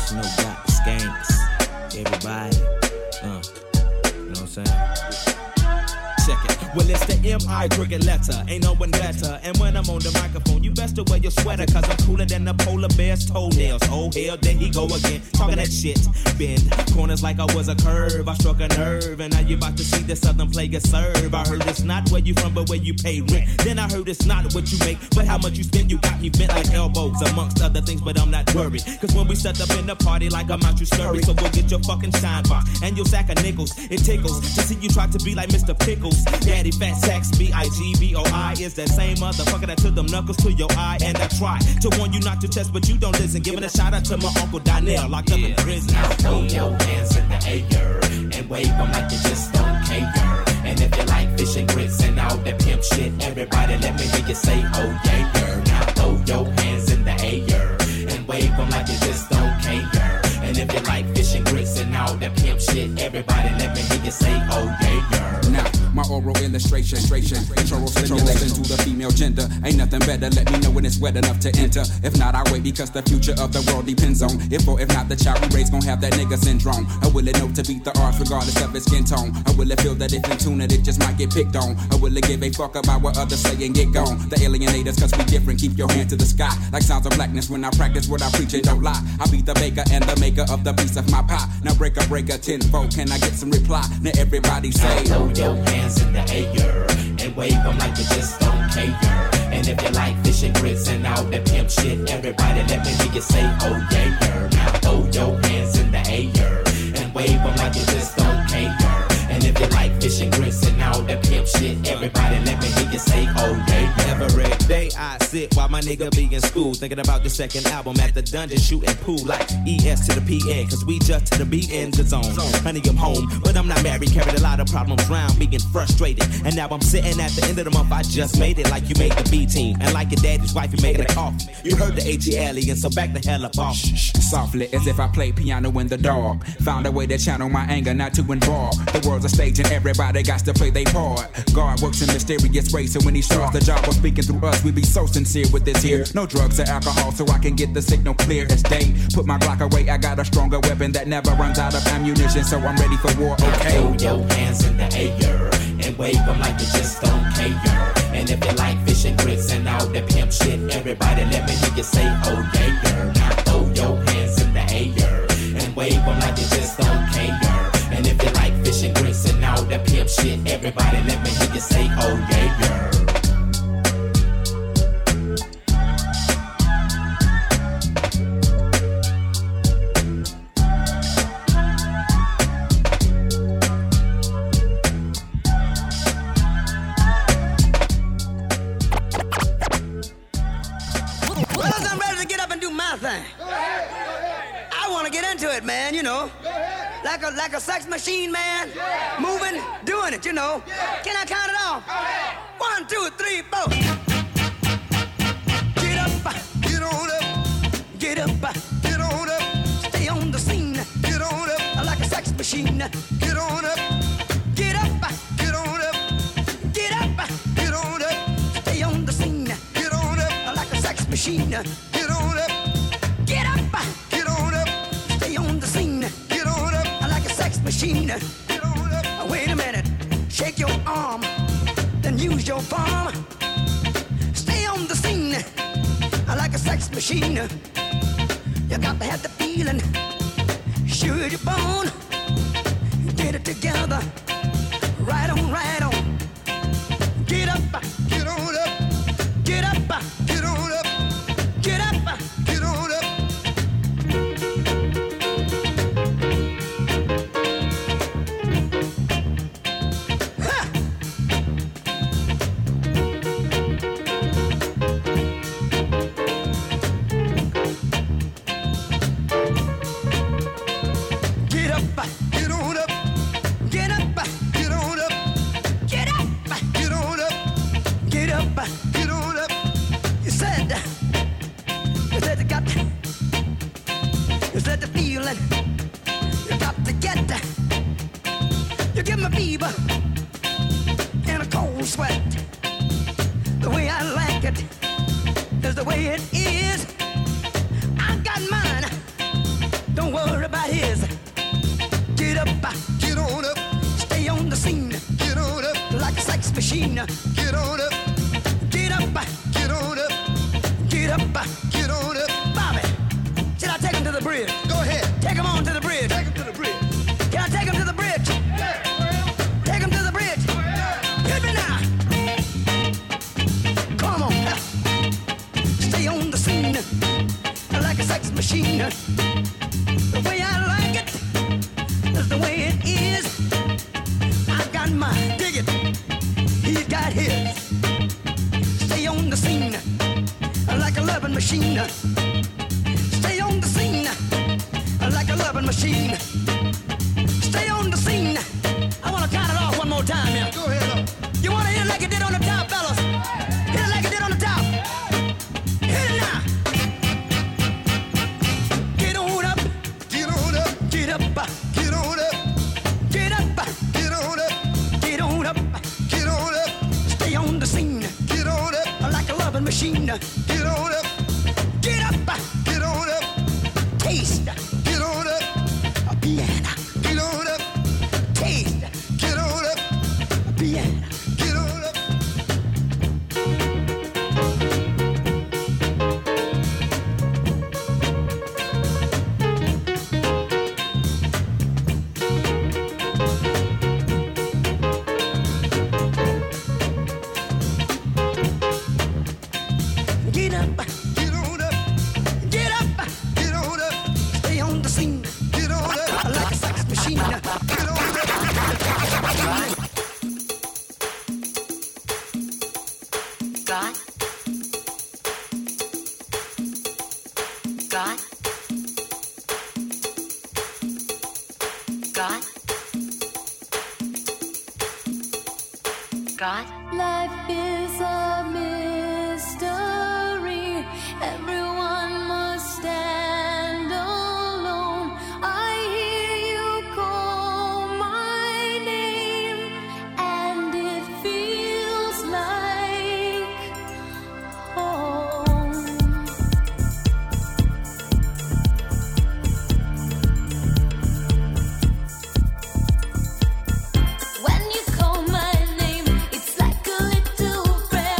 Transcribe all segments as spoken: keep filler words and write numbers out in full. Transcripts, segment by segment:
you know, got the skanks. Everybody, uh, you know what I'm saying? Check it. Well, it's the M I cricket letter. Ain't no one better. And when I'm on the microphone, you best to wear your sweater, cause I'm cooler than the polar bear's toenails. Oh, hell, there he go again. Talking that shit. Bend corners like I was a curve. I struck a nerve. And now you about to see the southern player serve. I heard it's not where you from, but where you pay rent. Then I heard it's not what you make, but how much you spend. You got me bent like elbows, amongst other things, but I'm not worried. Cause when we set up in the party, like I'm out, you scurry. So go get your fucking shine box and your sack of nickels. It tickles to see you try to be like Mister Pickles. Daddy Fat Sacks, B I G B O I is that same motherfucker that took them knuckles to your eye. And I try to warn you not to test, but you don't listen. Giving a shout out to my Uncle Donnell, locked yeah. up in prison. Now throw your hands in the air and wave them like you just don't care. And if you like fish and grits and all that pimp shit, everybody let me hear you say, oh yeah, girl. Now throw your hands in the air and wave them like you just don't care. And if you like fish and grits and all that pimp shit, everybody let me hear you say, oh yeah, girl. Now, my oral illustration, control stimulation to the female gender. Ain't nothing better, let me know when it's wet enough to enter. If not, I wait because the future of the world depends on if or if not the child we raise gon' have that nigga syndrome. Or will it know to beat the odds regardless of its skin tone? Or will it feel that if in tune that it just might get picked on? Or will it give a fuck about what others say and get gone? The alienators cause we different, keep your hand to the sky. Like sounds of blackness when I practice what I preach and don't lie. I be the baker and the maker of the piece of my pie. Now break a break a tenfold, can I get some reply? Now everybody say, throw your hands in the air and wave them like you just don't care. And if you like fish and grits and all that pimp shit, everybody let me hear you say, oh yeah, girl. Now throw your hands in the air and wave them like you just don't care. And if you like fish and grits and all that pimp shit, everybody let me hear you say, oh yeah, girl. Every day I sit while my nigga be in school, thinking about the second album at the dungeon, shooting pool like E S to the P N, cause we just to the B in the zone. Honey, I'm home, but I'm not married, carried a lot of problems round, being frustrated. And now I'm sitting at the end of the month, I just made it like you made the B team. And like your daddy's wife, you making a coffee. You heard the H E alien, so back the hell up off. Shh, softly, as if I played piano in the dark. Found a way to channel my anger, not to involve. The world's a stage and everybody got to play their part. God works in mysterious ways, so when he starts the job of speaking through us, we be so sincere with this here. No drugs or alcohol, so I can get the signal clear as day. Put my Glock away, I got a stronger weapon that never runs out of ammunition, so I'm ready for war, okay? Throw your hands in the air and wave them like you just don't care. And if you like fish and grits and all that pimp shit, everybody let me hear you say, oh yeah, girl. Now throw your hands in the air and wave them like you just don't care. And if you like fish and grits and all that pimp shit, everybody let me hear you say, oh yeah, girl. I want to get into it, man, you know. Like a like a sex machine, man. Yeah. Moving, doing it, you know. Yeah. Can I count it off? One, two, three, four. Get up, get on up. Get up, get on up. Stay on the scene. Get on up. Like a sex machine. Get on up. Get up, get on up. Get up, get on up. Stay on the scene. Get on up. Like a sex machine. Get on up. Get up, get on up. Stay on the scene. Get on up. Like a sex machine. Get on up. Wait a minute. Shake your arm. Then use your palm. Stay on the scene. Like a sex machine. You got to have the feeling. Sure your bone. Get it together. Right on, right on. Get up, get on up. Get up, get on up. Get up, get on up. Ha! Get up, get on up. Get up, get on up. Get up, get on up. Get up, get on up. You said, you said you got, you said the feeling. You got to get, you give me fever and a cold sweat. The way I like it is the way it is. I got mine. Don't machine. The way I like it is the way it is. I've got mine, dig it. He's got his. Stay on the scene like a loving machine. Stay on the scene like a loving machine. Stay on the scene. I want to count it off one more time here. Go ahead. You want to hit it like it did on the top, fellas? Hit it like it did on the top. Hit it now. Get on up. Get on up. Get up. Get on up. Get up. Get on up. Get on up. Get on up. Stay on the scene. Get on up. Like a loving machine. Get on up. Get up. Get on up. Taste. Get on up. A piano. Get on up. Taste. Get on up. A piano. Get on up. Get up, get on up, get up, get on up, stay on the scene, get on up, like a sex machine, get on up. God, God, God, God. Life is a mystery. Everyone must stand alone. I hear you call my name, and it feels like home. When you call my name, it's like a little prayer.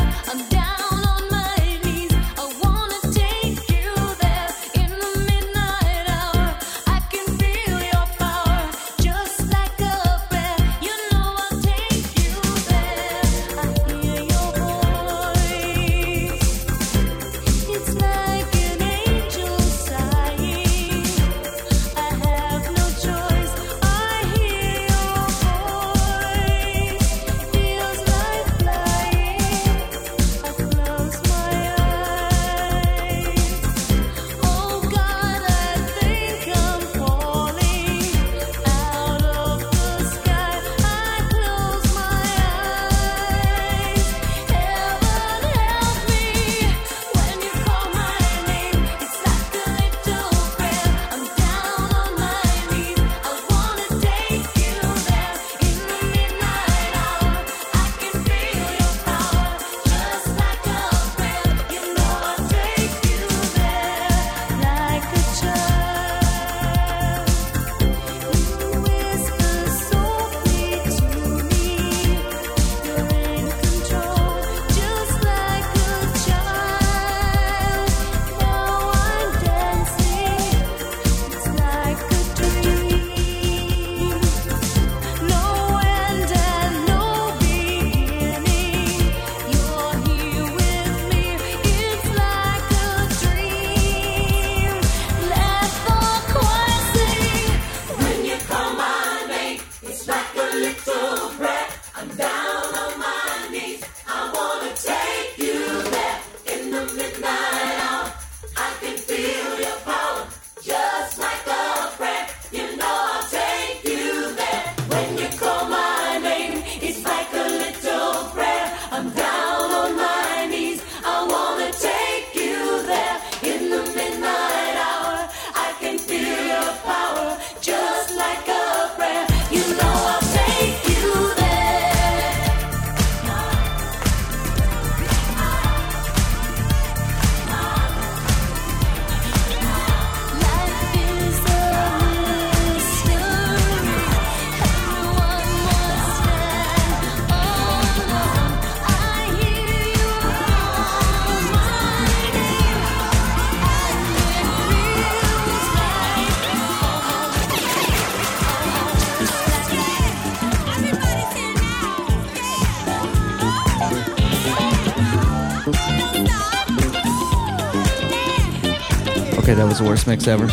Okay, that was the worst mix ever.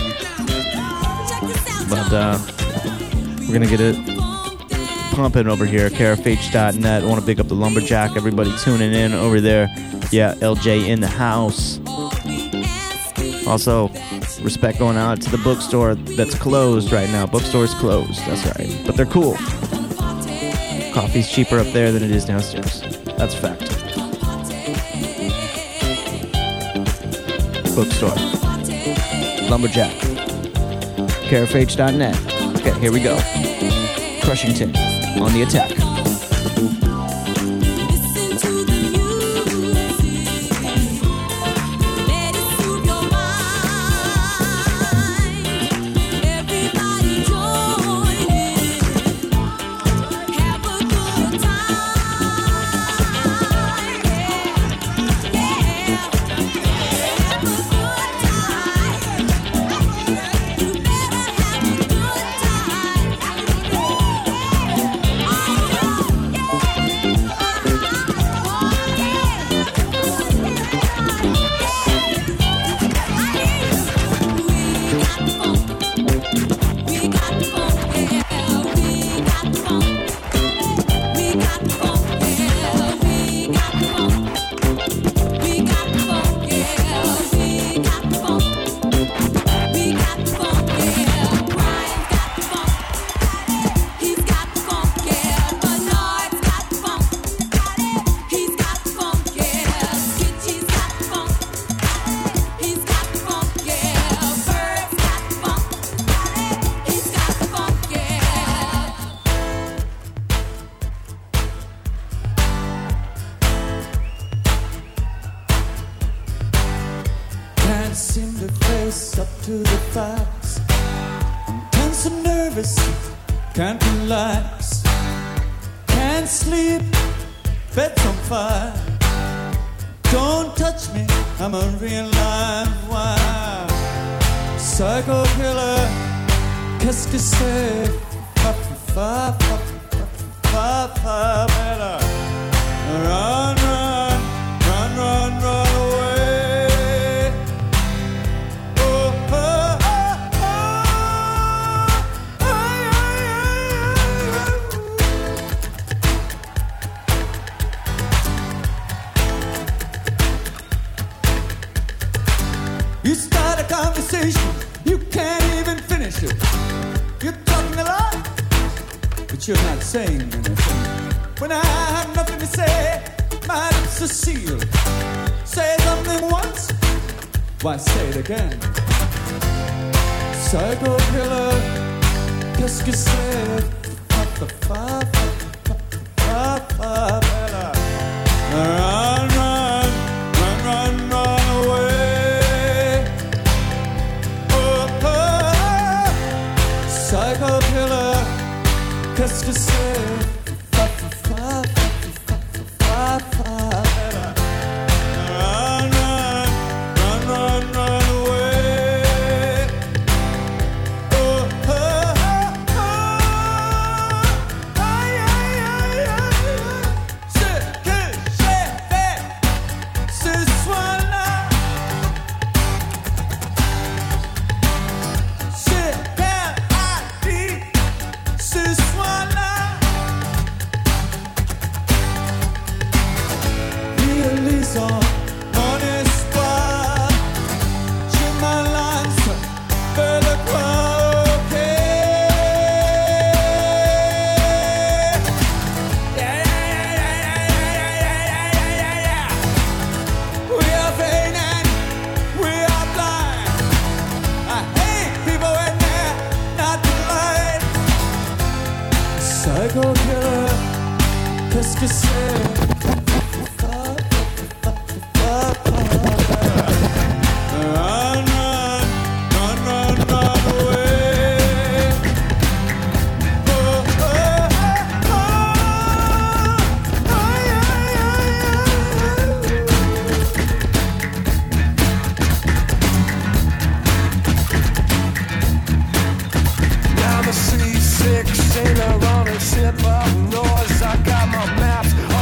But uh, we're gonna get it pumping over here, K R F H dot net. I want to big up the Lumberjack, everybody tuning in over there. Yeah, L J in the house. Also, respect going out to the bookstore that's closed right now. Bookstore's closed, that's right. But they're cool. Coffee's cheaper up there than it is downstairs. That's a fact. Bookstore. Lumberjack. K R F H dot net. Okay, here we go. Crushington on the attack. Sailor on a ship of noise. I got my maps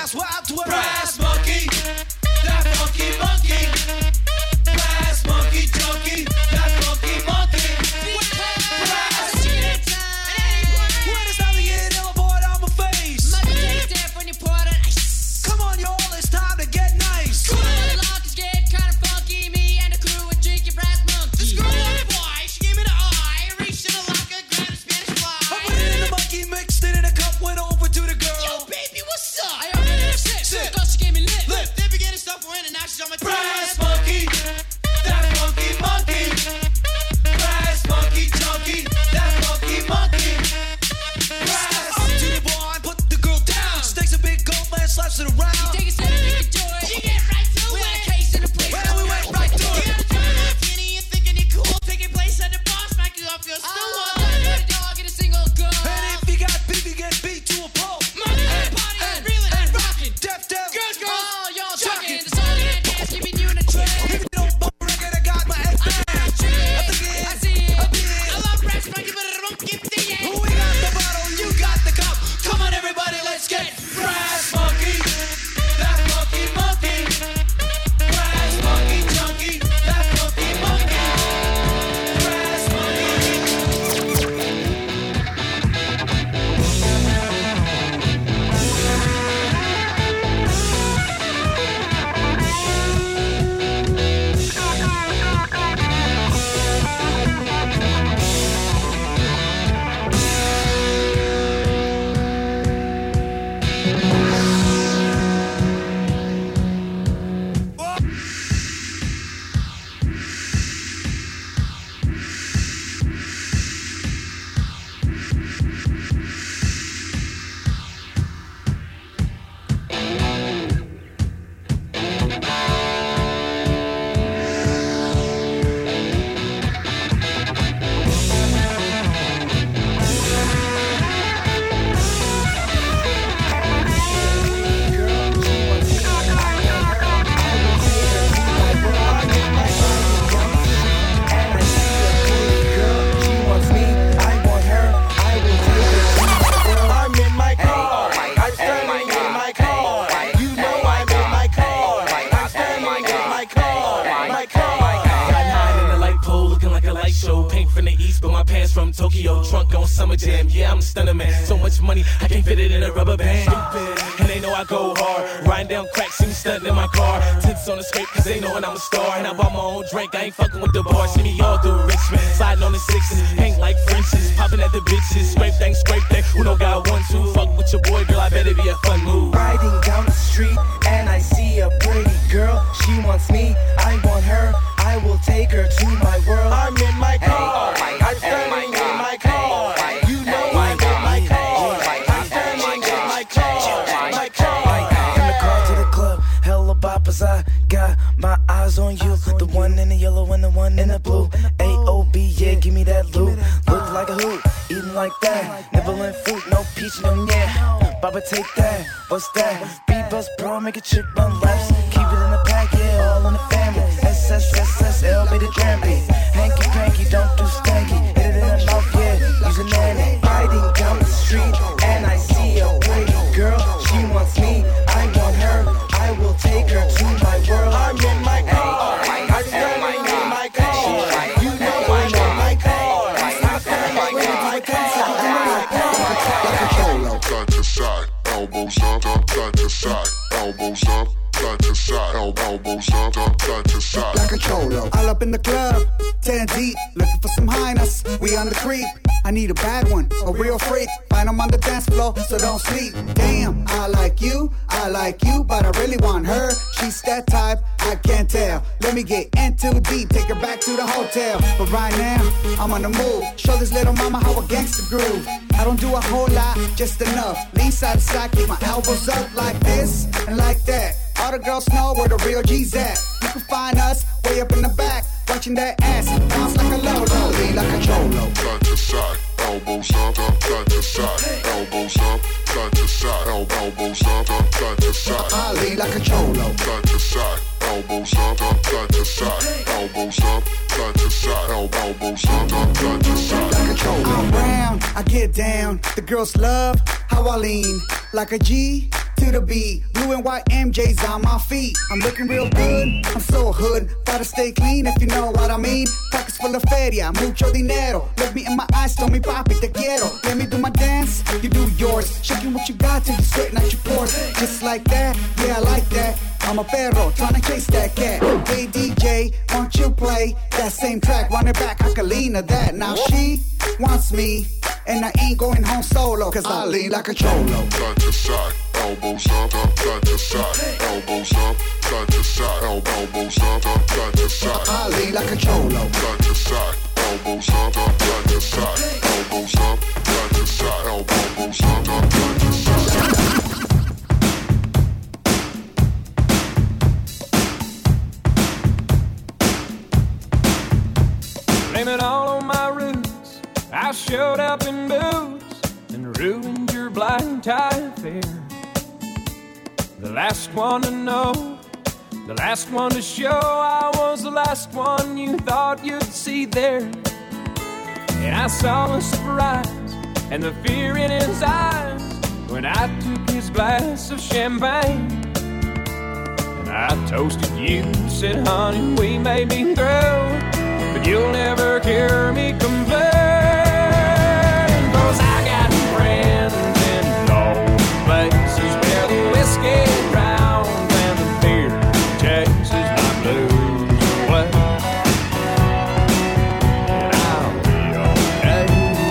that's why I twerk. Brass monkey, that funky monkey. Brass monkey junkie, that funky monkey. Brass. When it's time to get ill, boy, on my face. Come on, y'all, it's time to get nice. Cool, the lock is getting kind of funky. Me and the crew would drink your brass monkey. This girl, boy, she gave me the eye. Reached in the locker, grabbed a Spanish fly. I put it in the monkey, mixed it in a cup, went over to the girl. Yo, baby, what's up? I opened her sip. Sip. Cause she gave me lip. Lip. Then began to stuff her in and now she's on my Brass monkey, that funky monkey. Brass monkey junkie, that funky monkey. Brass. Up to the bar and put the girl down. Stakes a big gold man, slaps it around. Take a sip and make a joy. You get right to We it. had A case in the place. Well, we went right to You it. gotta turn up, Kenny, and thinking you're cool. Taking place at the bar, smack you off your stool. Ah. Let a dog get a single gun. And if you got beef, you get beat to a pulp. Money, And- party, and- reeling and and- rocking. Deaf, deaf. Girls, girls, all y'all Jocking. jocking. The song and dance, keeping you in the trend. If you don't bump a record, I got my head I band. see it, I think it I is. see it. I think it is. I love brass monkey, but I don't give the end. We got the bottle, you got the cup. Come on, everybody, let's get Brass monkey, that funky monkey. Brass monkey junkie, that funky monkey. Brass monkey. I'm in my car. I'm standing in my car. You know I'm in my car. I'm standing in my car. My car. Got nine in the light pole, looking like a light show. Pink from the east, but my pants from Tokyo. Trunk on Summer Jam, yeah, I'm a stunner man. So much money, I can't fit it in a rubber band. And they know I go hard. Riding down crack, see me stunting in my car. Tints on the scrape, cause they knowin' I'm a star. And I bought my own drink, I ain't fucking with the bar. See me all through Richmond, sliding on the sixes. Hang like Frenches, popping at the bitches. Scrape thing, scrape thing, who know got one, two. Fuck with your boy, girl, I bet it be a fun move. Riding down the street and I see a pretty girl. She wants me, I want her. I will take her to my world. I'm in my car. I'm standing in my car. You know I'm in my car. I'm standing in my car. My car. In the car to the club, hella boppers. I got my eyes on you. The one in the yellow and the one in the blue. A O B, yeah, give me that loot. Look like a hoot, eating like that. Nibbling fruit, no peach, no yeah. Baba, take that. What's that? B-bus, bro, make a chick run laps. Keep it in the pack, yeah, all in the family. S S S S L, be the jam beat. Hanky panky, don't do stanky. Hit it in the mouth, yeah, use a nanny. Riding down the street and I see a pretty girl. She wants me, I want her. I will take her to my world. I'm in my car. I'm standing in my car. You know I'm in my car. I'm standing in my car. Side to side, elbows up, up, side to side, elbows up, side to side, el- elbows up, up, side to side. Like a cholo. All up in the club, ten deep, looking for some highness. We on the creep. I need a bad one, a real freak. Find 'em on the dance floor, so don't sleep. Damn, I like you, I like you, but I really want her. She's that type, I can't tell. Let me get in too deep, take her back to the hotel. But right now, I'm on the move. Show this little mama how a gangster groove. I don't do a whole lot, just enough. Lean side to side, keep my elbows up like this and like that. All the girls know where the real G's at. You can find us way up in the back, watching that ass bounce like a lolo, lean like a cholo. Side to side, elbows up, up, side to side, elbows up, side to side, el- elbows up, up, side to side. I lean like a cholo. Side to side, elbows up, up, side to side, elbows up, side to side, el- elbows up, up, side to side. Like a cholo. I'm round, I get down. The girls love how I lean like a G. to the beat. Blue and white M J's on my feet. I'm looking real good, I'm so hood. Gotta stay clean if you know what I mean. Pockets full of feria, mucho dinero. Look me in my eyes, tell me papi te quiero. Let me do my dance, you do yours. Shaking what you got till you sweating out your pores. Just like that, yeah I like that. I'm a perro, tryna chase that cat. Hey D J, won't you play that same track? Run it back, I can lean to that. Now she wants me, and I ain't going home solo, cause I lean like a cholo. Side to side, elbows up, up, side to side, elbows up, side to side, elbows up, up, side to side. I lean like a cholo. Side to side, elbows up, up, side to side, elbows up, side to side, elbows up, up, side to side. Blame it all on my roots. I showed up in boots and ruined your black tie affair. The last one to know, the last one to show. I was the last one you thought you'd see there. And I saw the surprise and the fear in his eyes when I took his glass of champagne. And I toasted you, said, honey, we may be through, but you'll never hear me complain. Cause I got friends in low places where the whiskey drowns and the beer chases my blues away. And I'll be okay.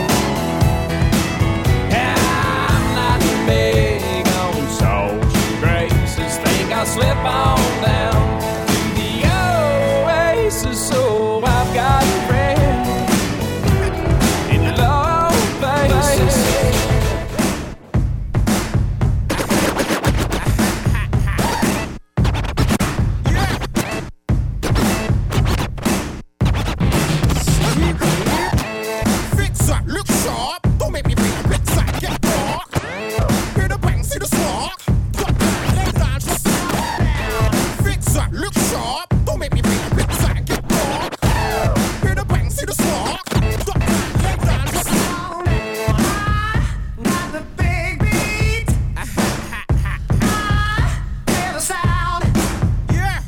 I'm not big on social graces. Think I'll slip on down to the oasis. So I've got friends in low places. Fix up, look sharp. Don't make me feel a bit sad. Get dark. Hear the bang, see the spark. Drop down, lay down, just down. Fix up, look sharp. Don't make me feel a bit sad. Get dark. Hear the bang, see the spark. Drop down, lay down, just down. Got the big beat. Hear the sound. Yeah.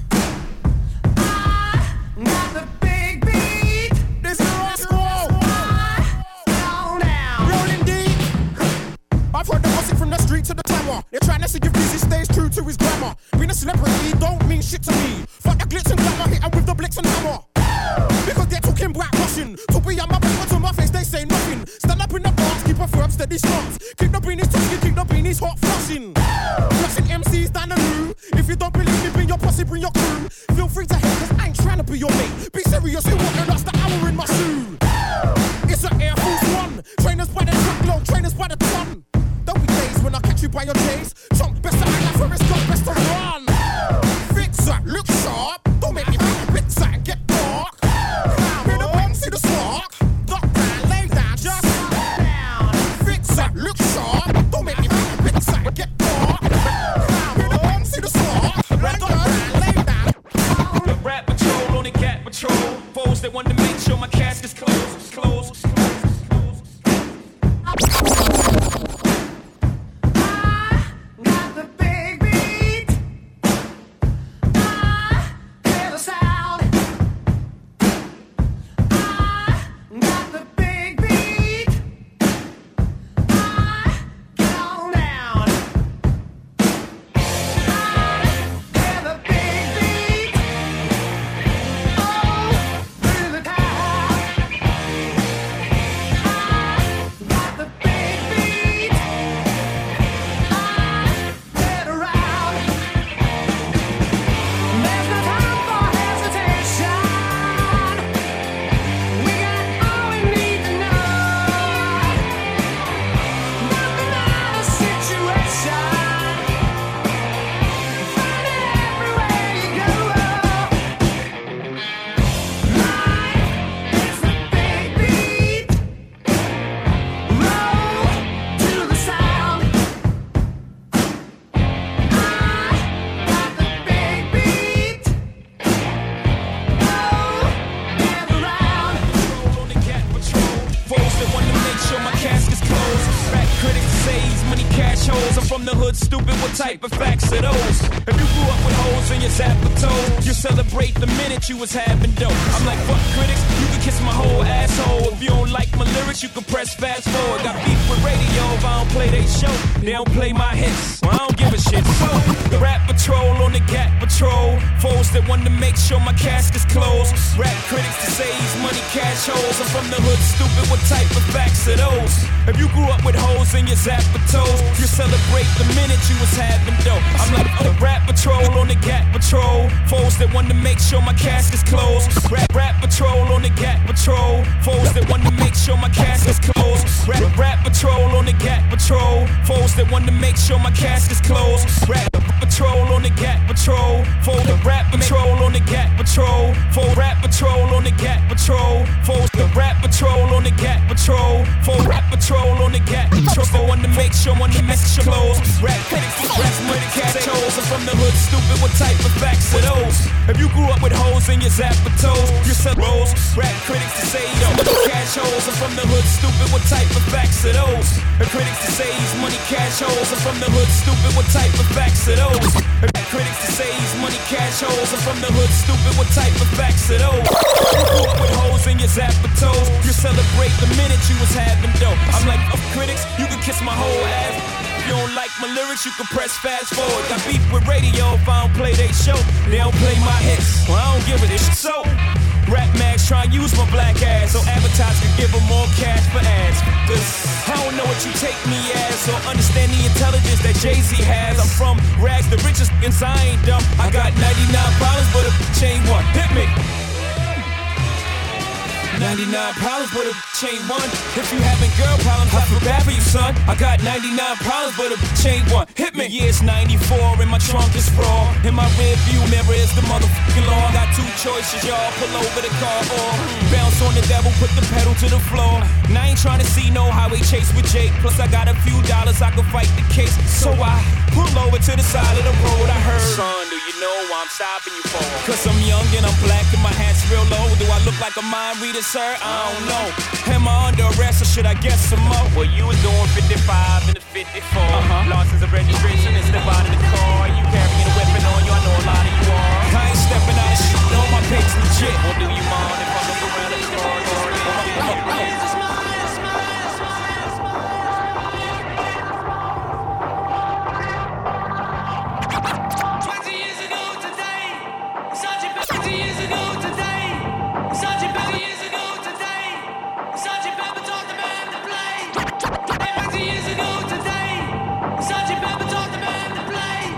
Got the big beat. This is Roscoe. Down, down. Rolling deep. I've heard the music from the street to the tower. They're trying to see if Busy stays true to his grammar. Being a celebrity don't mean shit to me. Fuck the glitz and glamour, hit 'em with the blitz and hammer. Because they're talking black Russian. To be on my back, but to my face they say nothing. Stand up in the box, keep a firm steady stance. Keep the beanies talking, keep the beanies hot flushing. Flushing M Cs down the loo. If you don't believe me, bring your posse, bring your crew. Feel free to hate, cause I ain't trying to be your mate. Be serious, you want to lost the hour in my shoe. It's an Air Force One. Trainers by the truckload, trainers by the ton. There'll be days when I catch you by your days. Chunk, best to act like Forrest Gump, best to run. Fix up, look sharp. Don't make me feel a bit sad, get dark. Hear the bang, see the spark. Duck down, lay down, just down. Fix up, look sharp. Don't make me feel a bit sad, get dark. Hear the bang, type of facts are those? If you grew up with holes in your zapper toes, you celebrate the minute you was having dope. I'm like, fuck critics, you can kiss my whole asshole. If you don't like my lyrics, you can press fast forward. Got beef with radio if I don't play they show. They don't play my hits, well, I don't give a shit. So, the rap patrol on the Gat Patrol. Foes that want to make sure my casket's closed. Rap critics to say he's money cash holes. I'm from the hood, stupid, what type of facts are those? If you grew up with holes in your zapper toes, you celebrate the minute you was having dope. I'm like, oh, rap patrol on the Gat Patrol. Foes that want to make sure my casket's closed. Rap, rap patrol on the Gat Patrol. Foes that want to make sure my casket's closed. Rap, rap patrol on the Gat Patrol. Foes that want to make sure my casket's closed. Rap patrol on the Gat Patrol. Foes the rap patrol on the Gat Patrol. Foes rap patrol on the Gat Patrol. Foes the rap patrol on the Gat Patrol. Foes rap patrol on the Gat Patrol. They want to make sure when the message close. Rap critics, rap money cash holes. I'm from the hood, stupid. What type of facts are those? If you grew up with holes in your zapper toes, you sell rolls. Rap critics to say yo, cash holes. I'm from the hood, stupid. What type of facts are those? If critics to say he's money cash holes. I'm from the hood, stupid. What type of facts are those? If critics to say he's money cash holes. I'm from the hood, stupid. What type of facts are those? You grew up with holes in your zapper toes. You celebrate the minute you was having dope. I'm like, oh, critics, you can kiss my whole ass. If you don't like my lyrics, you can press fast forward. Got beef with radio if I don't play they show. They don't play my hits, well, I don't give a shit. So, rap mags try and use my black ass so advertisers can give them more cash for ads. Cause I don't know what you take me as, so understand the intelligence that Jay-Z has. I'm from rags, the richest, and I ain't dumb. I got ninety-nine problems, but a chain one. Hit me. ninety-nine problems, but a chain one. If you having girl problems, I feel bad for you, son. I got ninety-nine problems, but a chain one. Hit me. The year's ninety-four, and my trunk is raw. In my rear view mirror is the motherfucking law. I got two choices, y'all. Pull over the car or bounce on the devil, put the pedal to the floor. And I ain't trying to see no highway chase with Jake. Plus, I got a few dollars, I can fight the case. So I pull over to the side of the road. I heard, son, do you know why I'm stopping you for? Cause I'm young and I'm black and my hat's real low. Do I look like a mind reader, sir? I don't know. Am I under arrest or should I get some more? Well, you was doing fifty-five and a fifty-four. Uh-huh. License of registration and step out of the car. You carrying a weapon on you, I know a lot of you are. I ain't stepping out of shit, no, my pape's legit. Well, do you mind if I look around the car? Sergeant Pepper taught the man to play.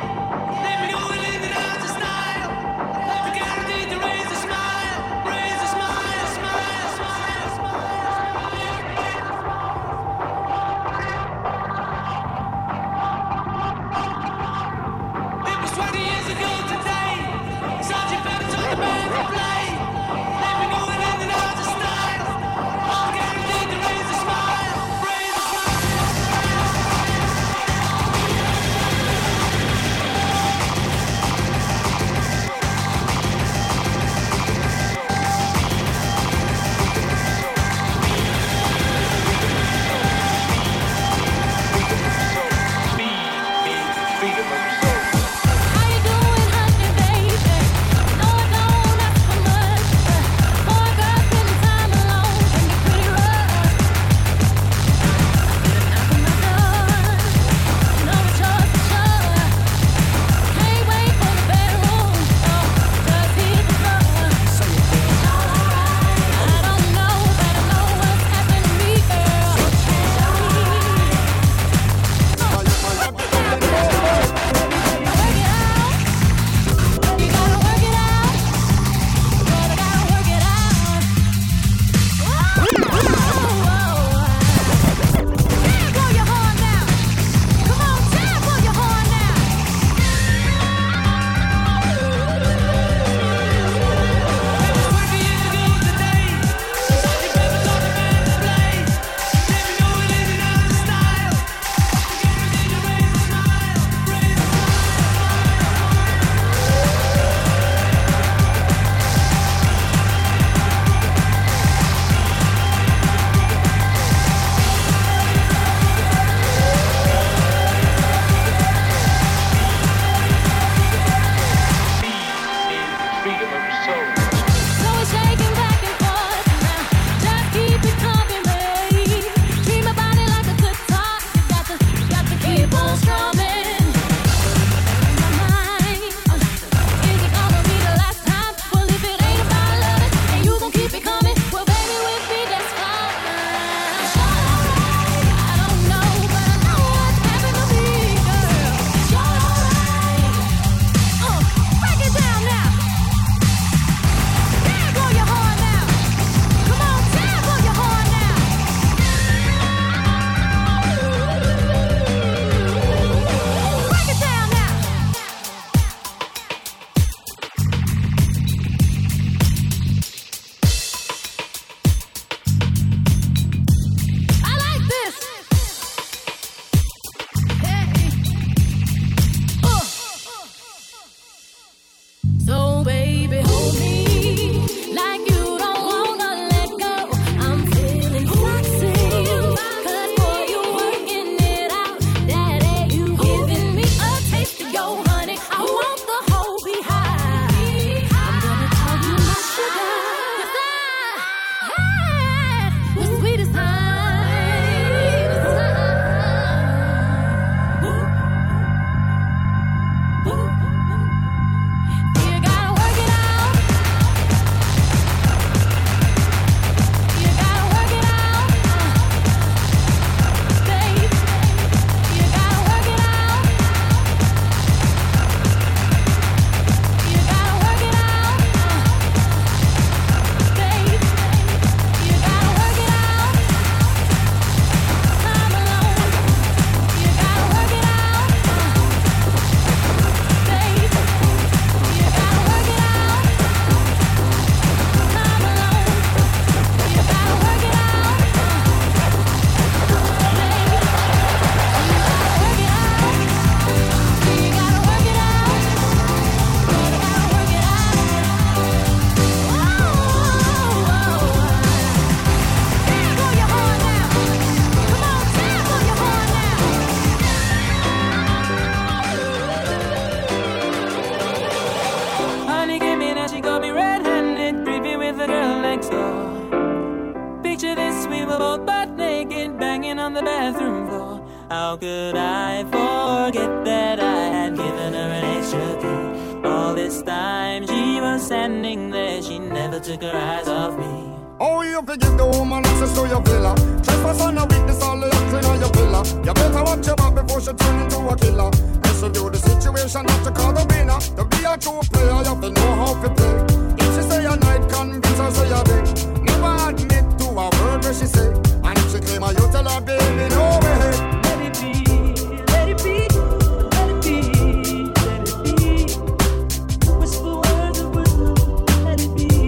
on the bathroom floor. How could I forget that I had given her an extra key? All this time she was standing there, she never took her eyes off me. Oh, you forgive the woman access to your villa. Trespass on a weakness, all the clean on your pillar. You better watch your back before she turn into a killer. And she view the situation not to call the winner. To be a true player, you have to know how to play. If she say a night, convince her say a day. Never admit to a word where she say. And if she claim her, you tell her, baby, no way. Let it be, let it be, let it be, let it be. Whisper words of wisdom, let it be.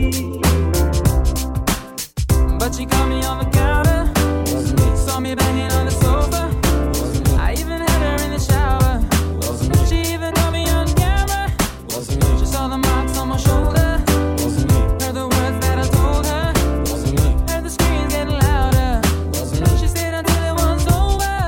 But she caught me on the counter, saw me banging on the sofa. I even had her in the shower. She even got me on camera. She saw the marks on my shoulder. Heard the words that I told her. Heard the screams getting louder. She stayed until it was over.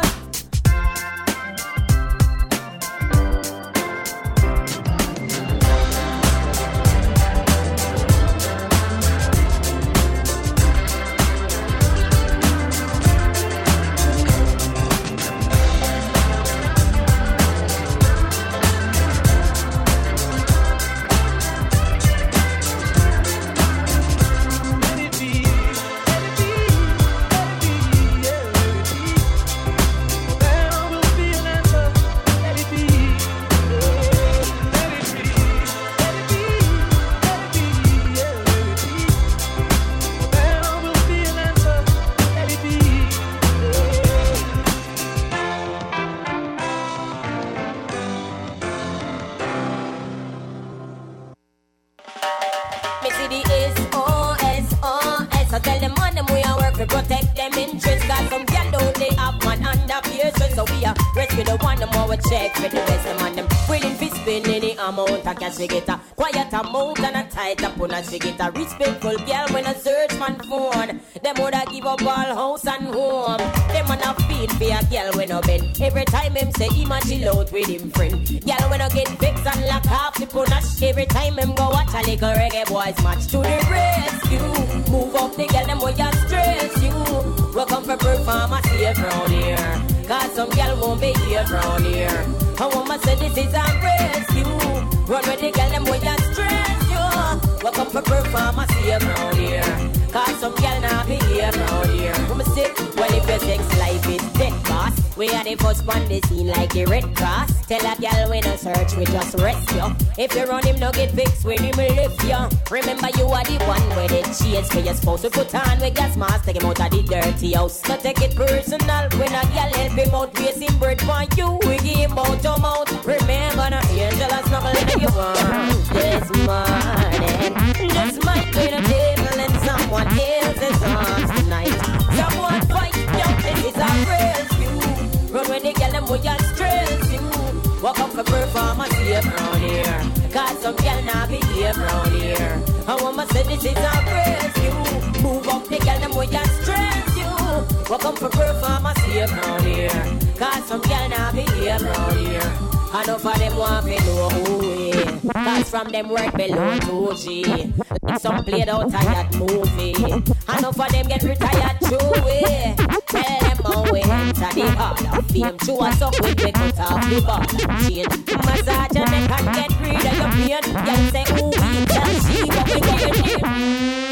Me see the S O S O S. I tell them on them we are work to protect them interests. Got some girl don't they have man under pressure. So we are rescue the one them more check for the rest of them. Willing to spend any amount of cash we get a quiet amount and a tight up on us we get a respectful girl when I search man phone. Them woulda give up all house and home. Them man a feel for a girl when I bend. Every time him say him a chill out with him friend. Girl when I get vexed and lock off the punish. Every time him go watch a little reggae boys match to the rescue. Move up the girl them boy a stress you. Welcome for performance here round here. Cause some girl won't be here round here. I want to say this is a rescue. Run with the girl them boy a stress you. Welcome for performance here round here. Cause some girl not be here round here. When I say, well if your sex life is dead boss. We are the first one they seen like the Red Cross. Tell a girl when I search we just rescue. If you run him no get fixed when him lift you. Remember you are the one where they chase for your spouse. We put on with gas mask take him out of the dirty house. So take it personal when a girl help him out. Waste him bread for you we give him out to mouth. Remember no angel a snuggle in you want this morning. This might be the table and someone else's arms tonight. Someone fight you, this is a rescue. Run when they get them with your stress you. Walk up for performance here round here. Cause some girl not be here round here. I want to say this is a rescue. Move up the girl them with your stress you. Walk up for performance here round here. Cause some girl not be here round here. Enough of them want to know who we. Cause from them work below two G. Like some played out tired movie. Enough of them get retired too way. Tell them how we enter the hall of fame. Chew us up with the cut off the ball and chain. Massage your neck and get rid of your pain. Y'all say who we tell she what we going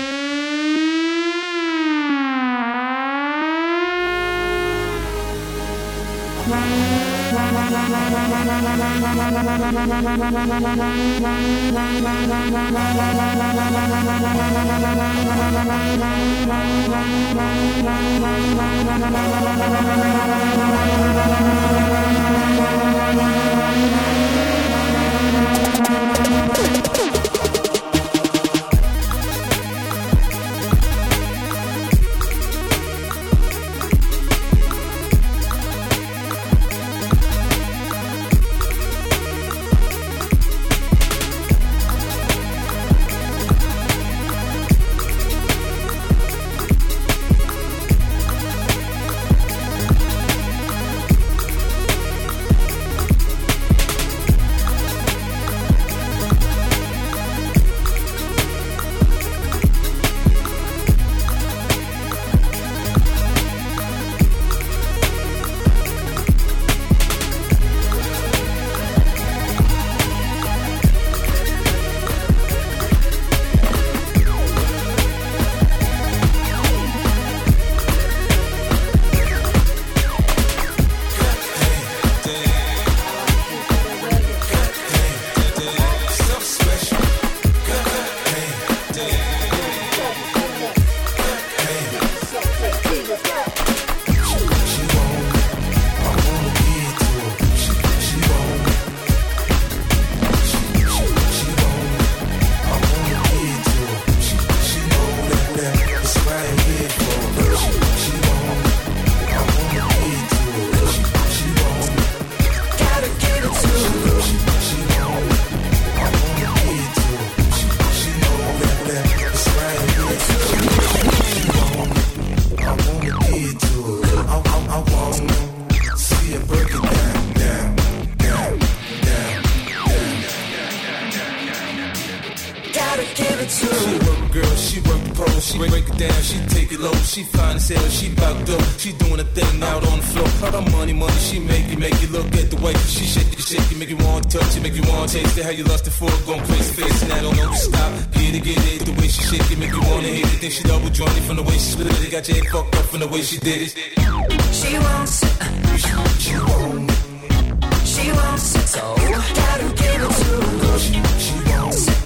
gotta give it to She work girl, she work the pole, she break it down, she take it low, she fine as hell, she bout dope, she doing a thing out on the floor. All the money, money, she make it, make it look at the way she shake it, shake it, make you want to touch it, make you want to taste it, how you lusted for it, gon' crazy face, and I don't know to stop. Get it, get it, the way she shake it, make you wanna hit it, think she double jointed from the way she split it, got your head fucked up from the way she did it. She wants it, she wants it, she wants it, so gotta give it to her. She, she wants it,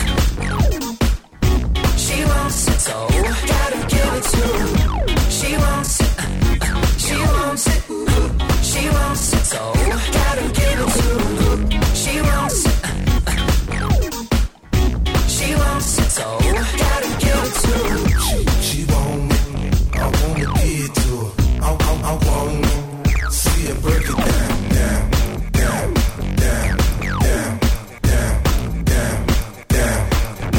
she wants it, so gotta give it to her. She wants it, she wants it, she wants it, so gotta give it to her. She wants it, she wants it, so gotta give it to her. She, she want it, I wanna give it to her. I, I, I want it, see her break it down, down. Down, down, down, down, down, down,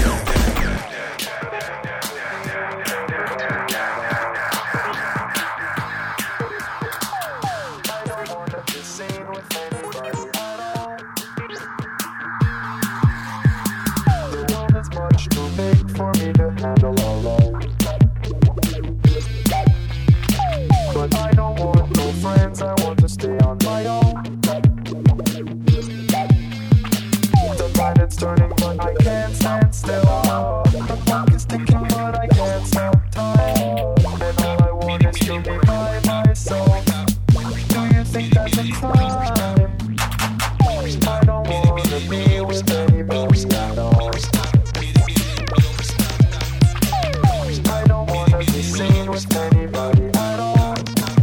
for me to handle alone. But I don't want no friends, I want to stay on my own. The planet's turning, but I can't stand still. The clock is ticking, but I can't stop time. And all I want is to be by myself. Do you think that's a crime? I don't want to be with anybody at all. I don't want to be seen with anybody at all.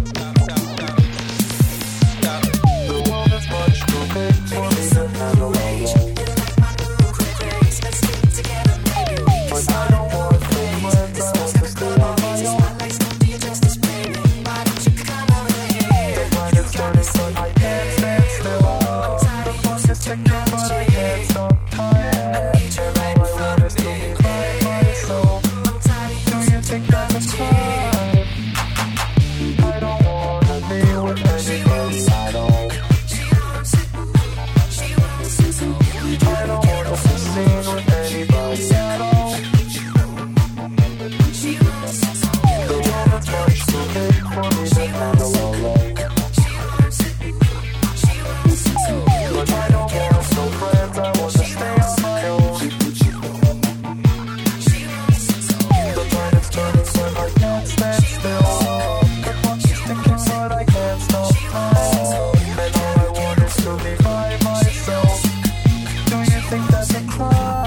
The world is much too big for me to handle alone. But I don't want fake friends, I want to stay on my own. The planet's turning, but I can't stand still. The clock is ticking, but I can't stop time. And all I want is to be by myself. Do you think that's a crime? I don't wanna be with anybody at all. I don't wanna be seen with anybody at all. The world is much too big for me to handle alone. But I don't want no friends, I want to stay on my own. The planet's turning, but I can't stand still. The clock is ticking, but I can't stop time. And all I want is to be by myself. Do you think that's a crime?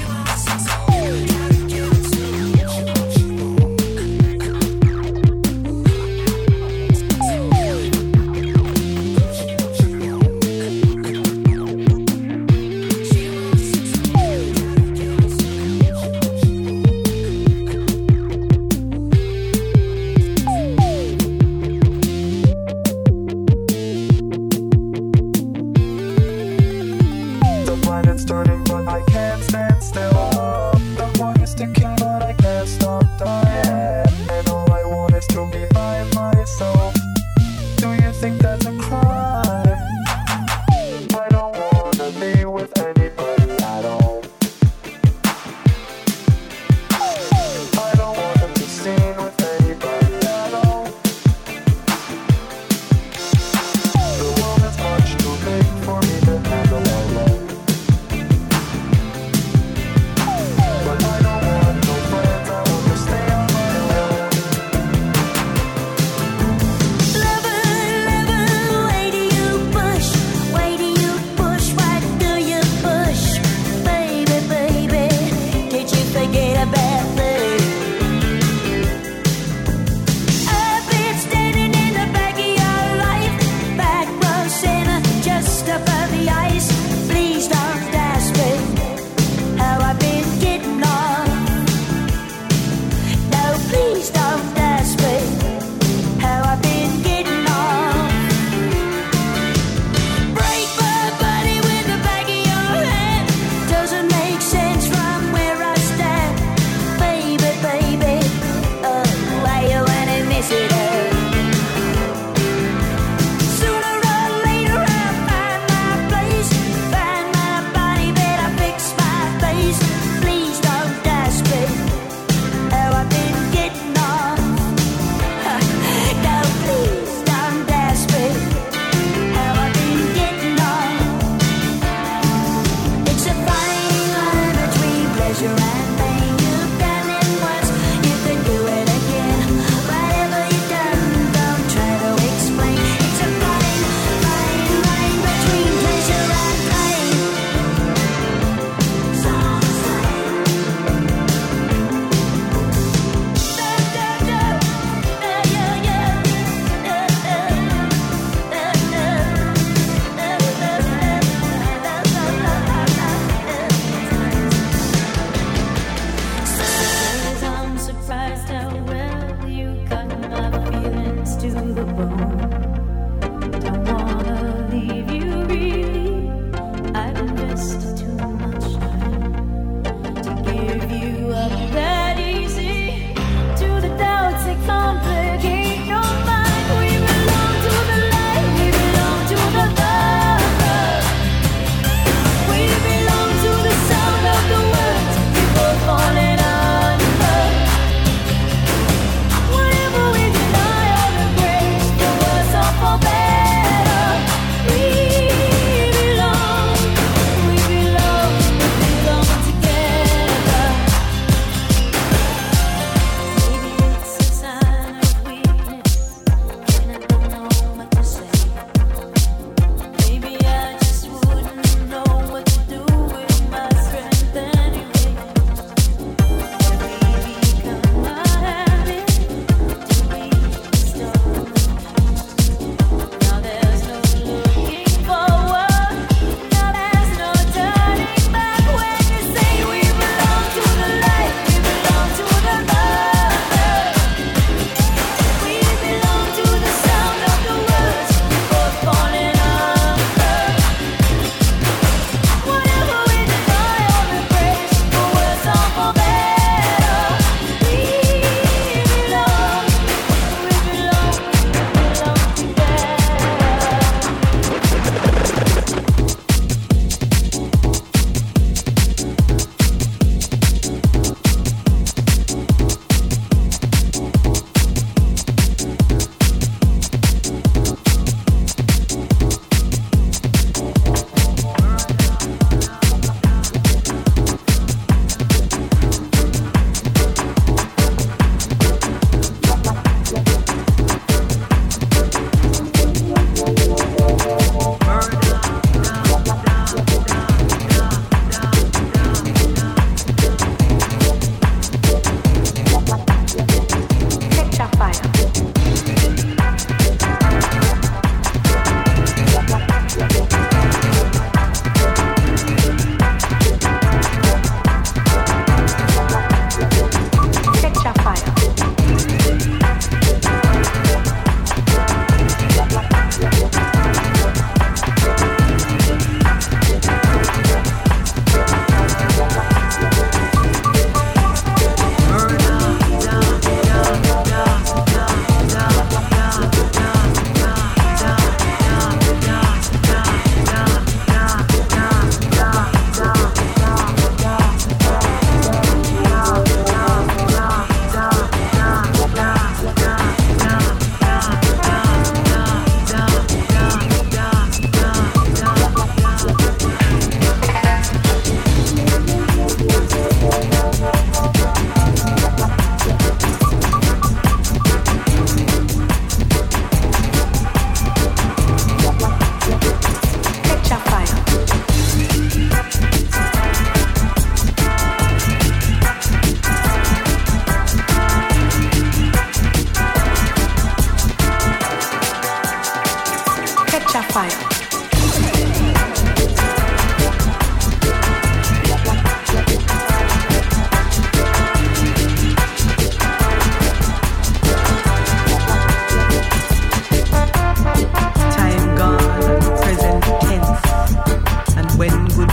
The planet's turning, but I can't stand still. The clock is ticking, but I can't stop time. And all I want is to be by myself. Do you think that's a crime? I don't wanna be with anybody at all. I don't wanna be seen with anybody at all. The world is much too big for me to handle alone. But I don't want no friends, I want to stay on my own. Lover, lover, why do you push? Why do you push? Why do you push?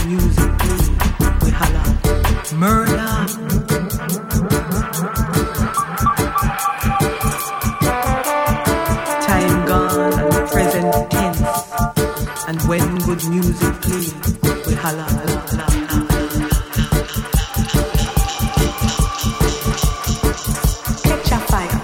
music play, we holla murder. Time gone and present tense, and when good music play, we holla la la la. Catch a fire.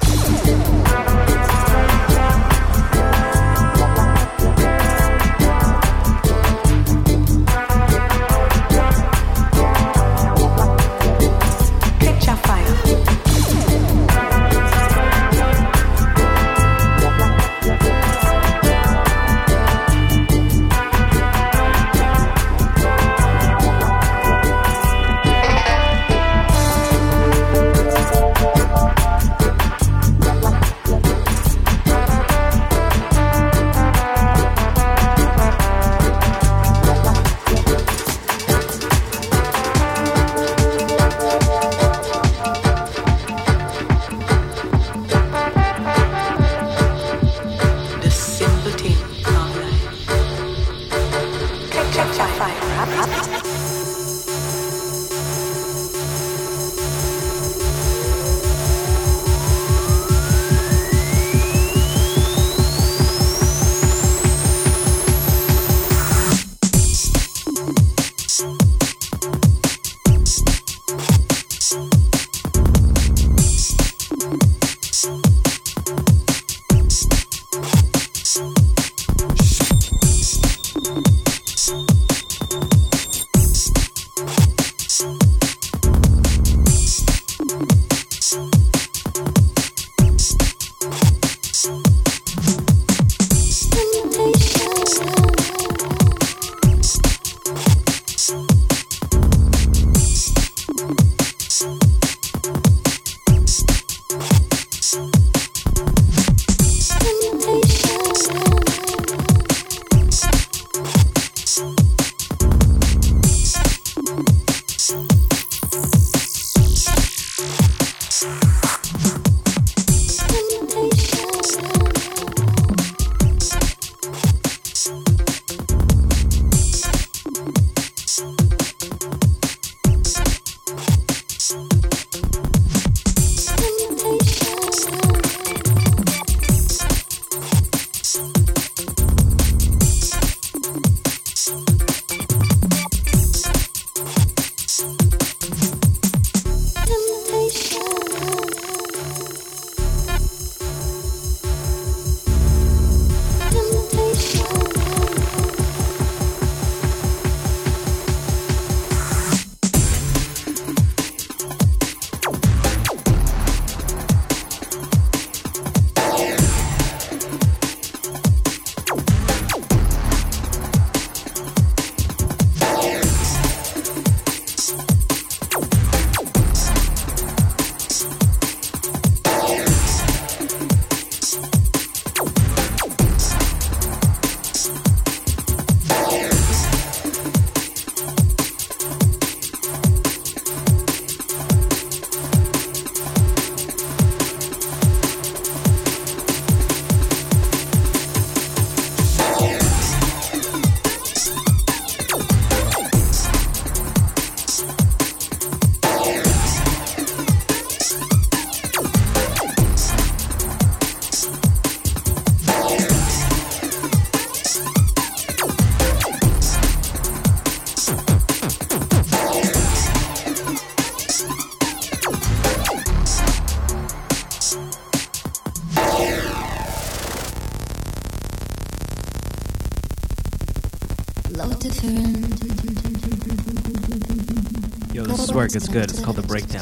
Yo, this is where it gets good. It's called The Breakdown.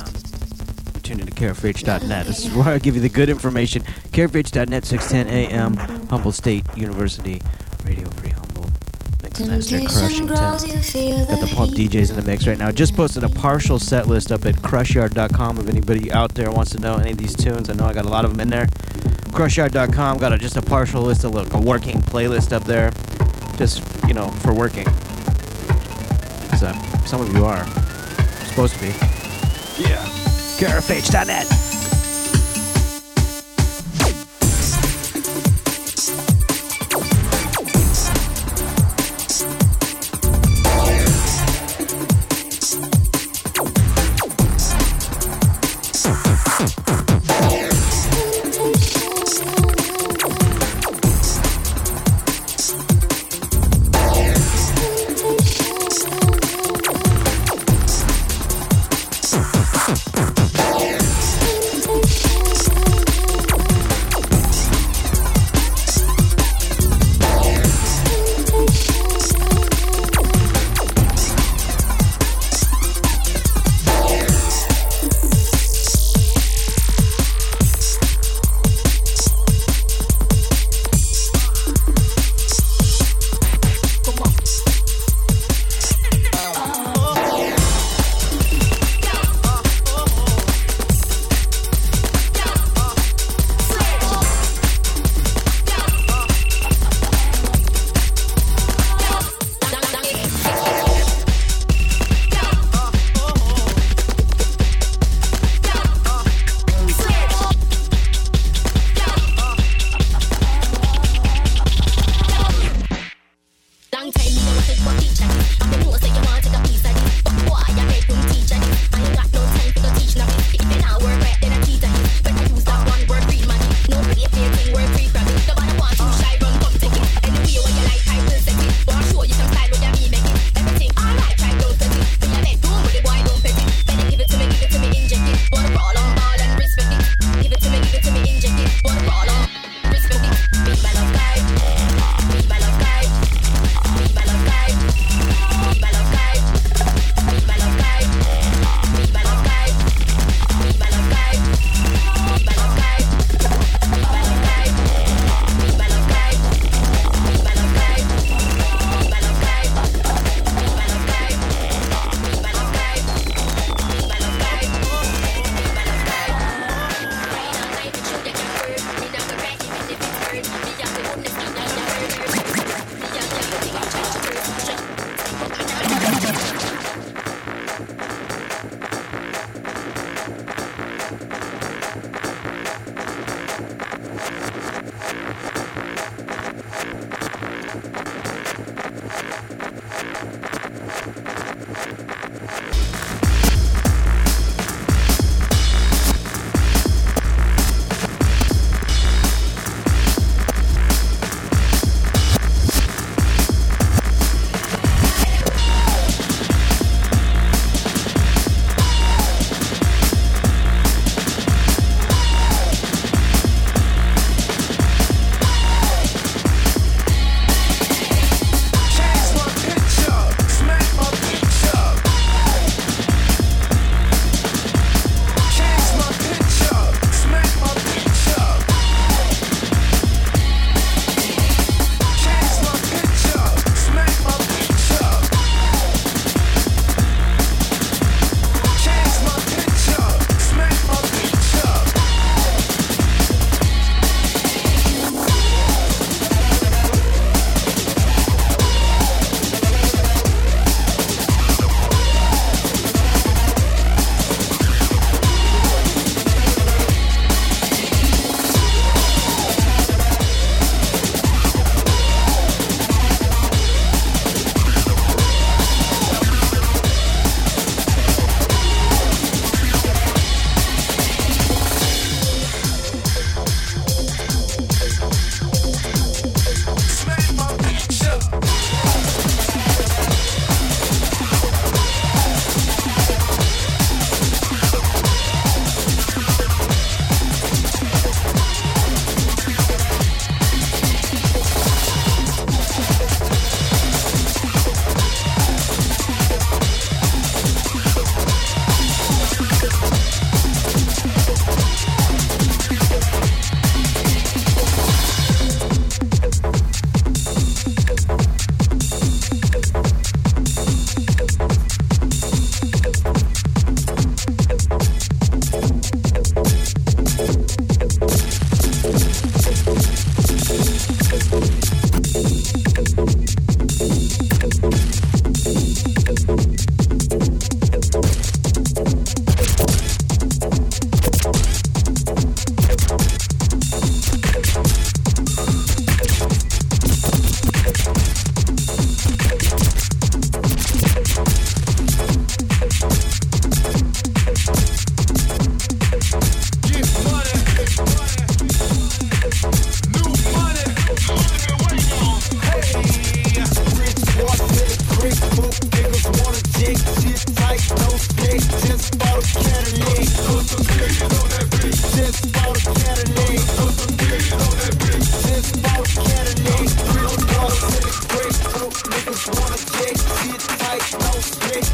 Tune into K F H dot net. This is where I give you the good information. K F H dot net, six ten a m Humboldt State University, Radio Free Humboldt. Mix Master Crushington. Got the Pump D Js in the mix right now. Just posted a partial set list up at crush yard dot com. If anybody out there wants to know any of these tunes, I know I got a lot of them in there. crush yard dot com, got a, just a partial list, of like a working playlist up there. Just, you know, for working. So, some of you are. Supposed to be. Yeah. K F H dot net. Yeah. Oh.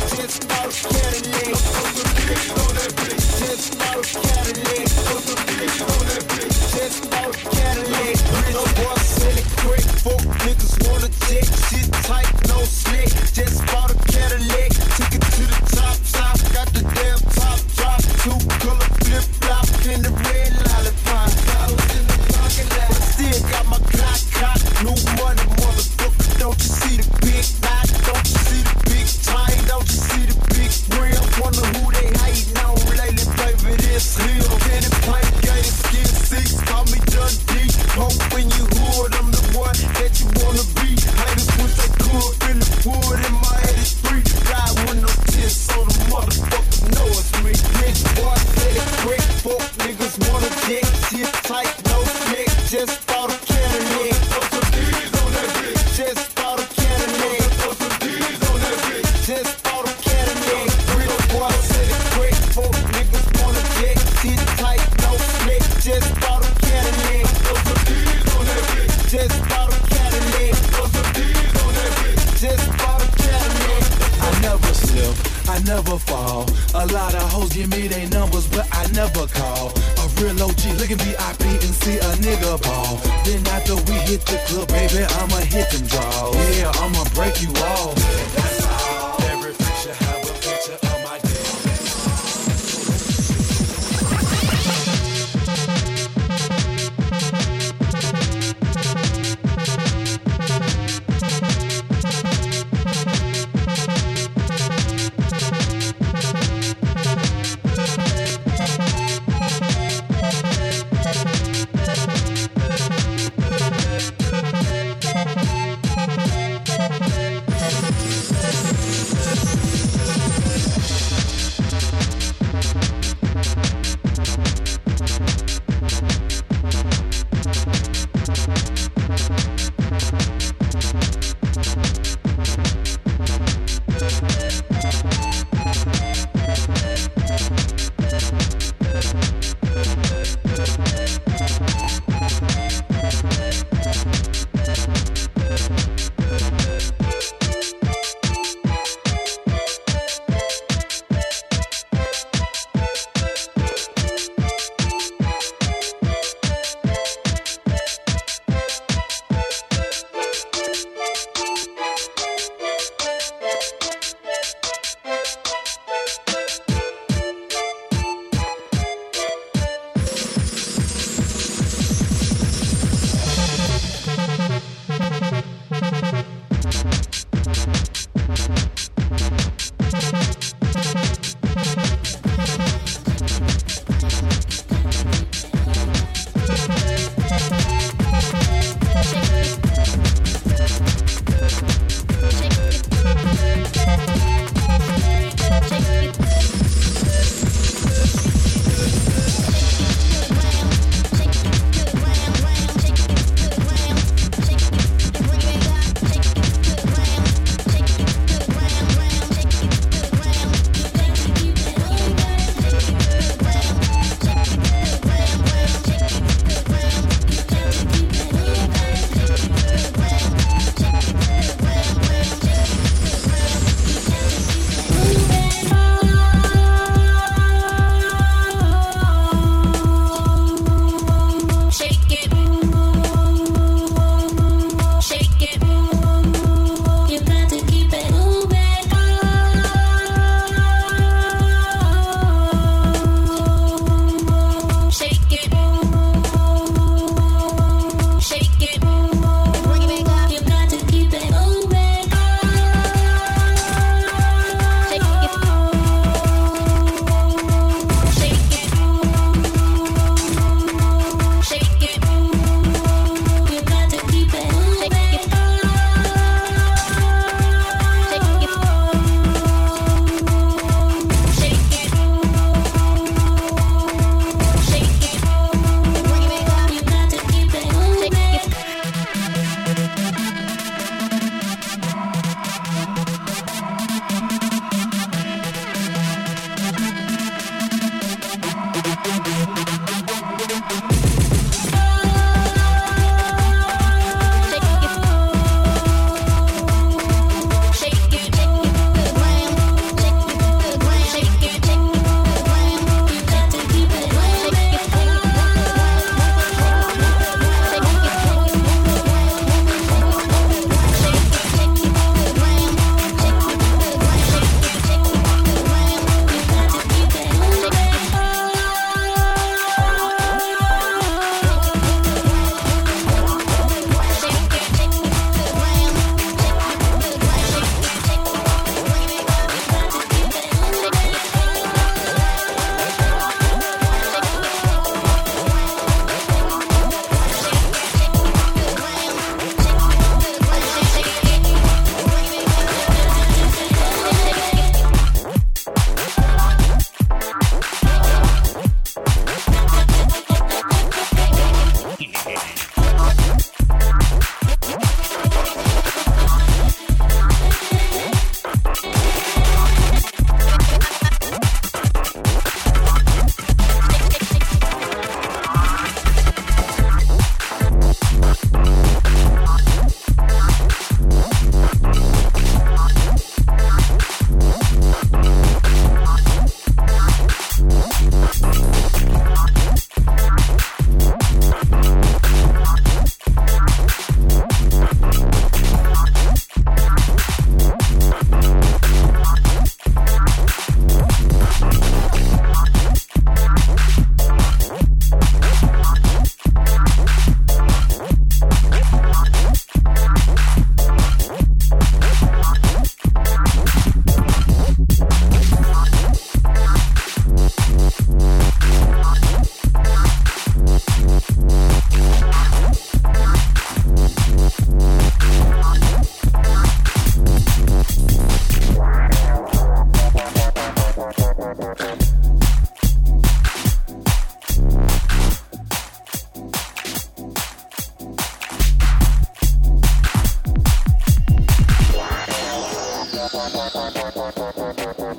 Just bought a Cadillac. Just bought a Cadillac. Just bought a Cadillac. Rich boy selling crack. Folk niggas wanna check. Shit tight, no slick. Just bought a Cadillac. Took it to the top, top. Got the damn top drop. Two color flip flop in the red lollipop. I was in the parking lot. Still got my clock clock. New money, motherfucker. Don't you see the big knot? Don't you see the big tie? Don't you see the big rim? Wonder who they hating on lately, baby. This real. Penny pipe, gated skin six. Call me Dundee. Hope when you hood, I'm the one that you wanna be. Haters wish they could feel the wood in my eighty-three. Ride with no tears, so the motherfucker know it's me. Rich boy, say it quick. Folk niggas wanna dick. Shit tight, no slick. Just bought a Cadillac. Just bought a Cadillac. Just bought a Cadillac. Rich boy, say it quick. Folk niggas wanna dick. Shit tight, no slick. Just bought a Cadillac. Just bought a Cadillac. Just bought a Cadillac. I never slip, I never fall. A lot of hoes give me their numbers, but I never call. A real O G looking V I P and see a nigga ball. Then after we hit the club, baby, I'ma hit them draws. Yeah, I'ma break you off. That's all. Every picture have a picture of my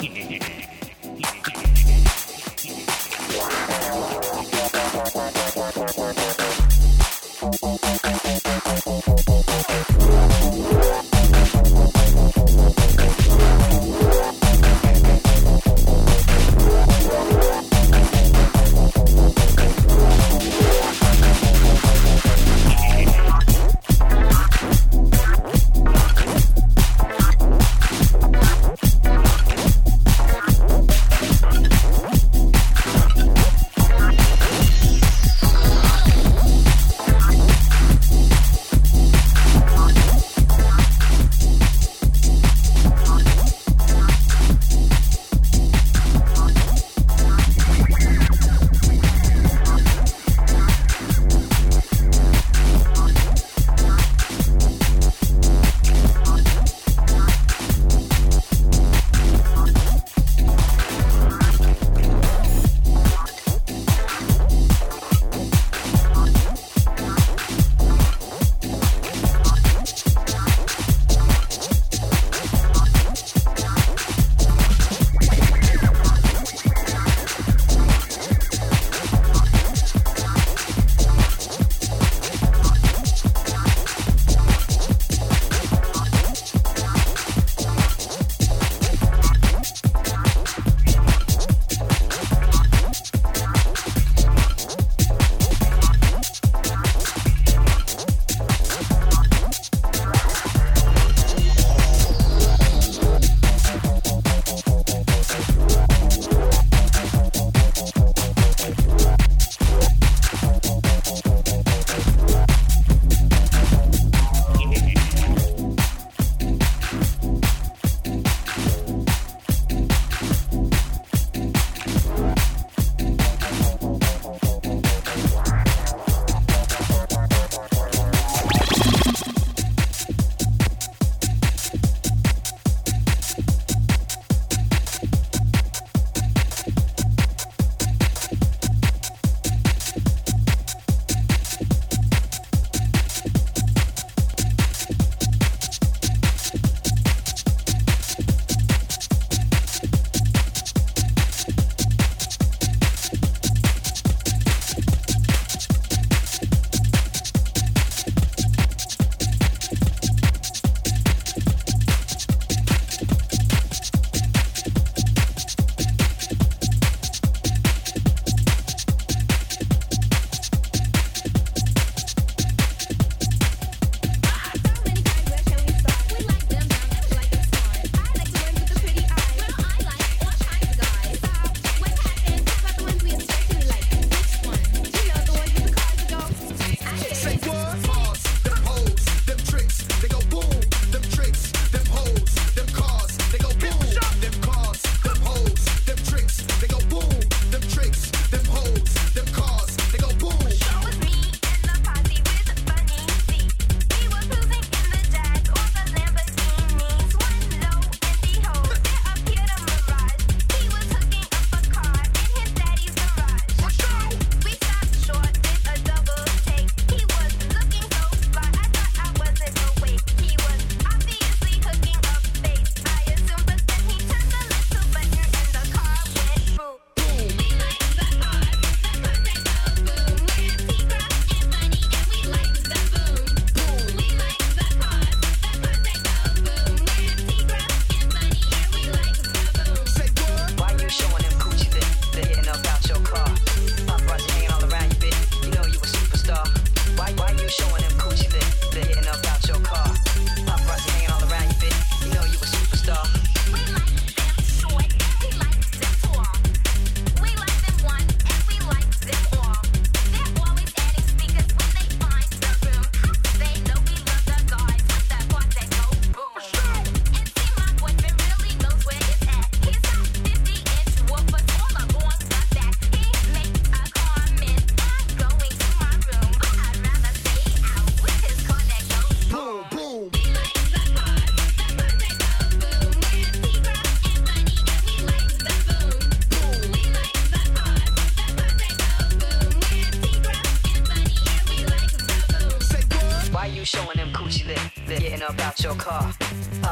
you showing them coochie lit, lit, getting up out your car.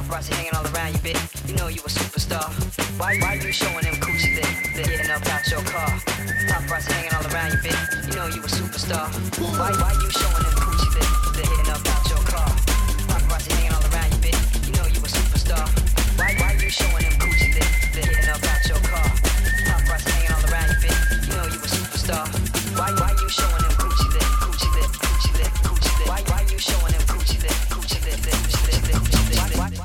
Paparazzi hanging all around you, bitch. You know you a superstar. Why, why you showing them coochie lit? They're getting up out your car. Paparazzi hanging all around you, bitch. You know you a superstar. Why, why you showing them coochie lit? They're getting up out your car. Paparazzi hanging all around you, bitch. You know you a superstar. Why, why you showing them coochie lit? They're getting up out your car. Paparazzi hanging all around you, bitch. You know you a superstar. Why, why you showing them coochie lit? Coochie lit, coochie lit, coochie lit. Why, why you showing them coochie lit? Coochie lit, lit, lit, lit, coochie lit. Why, why?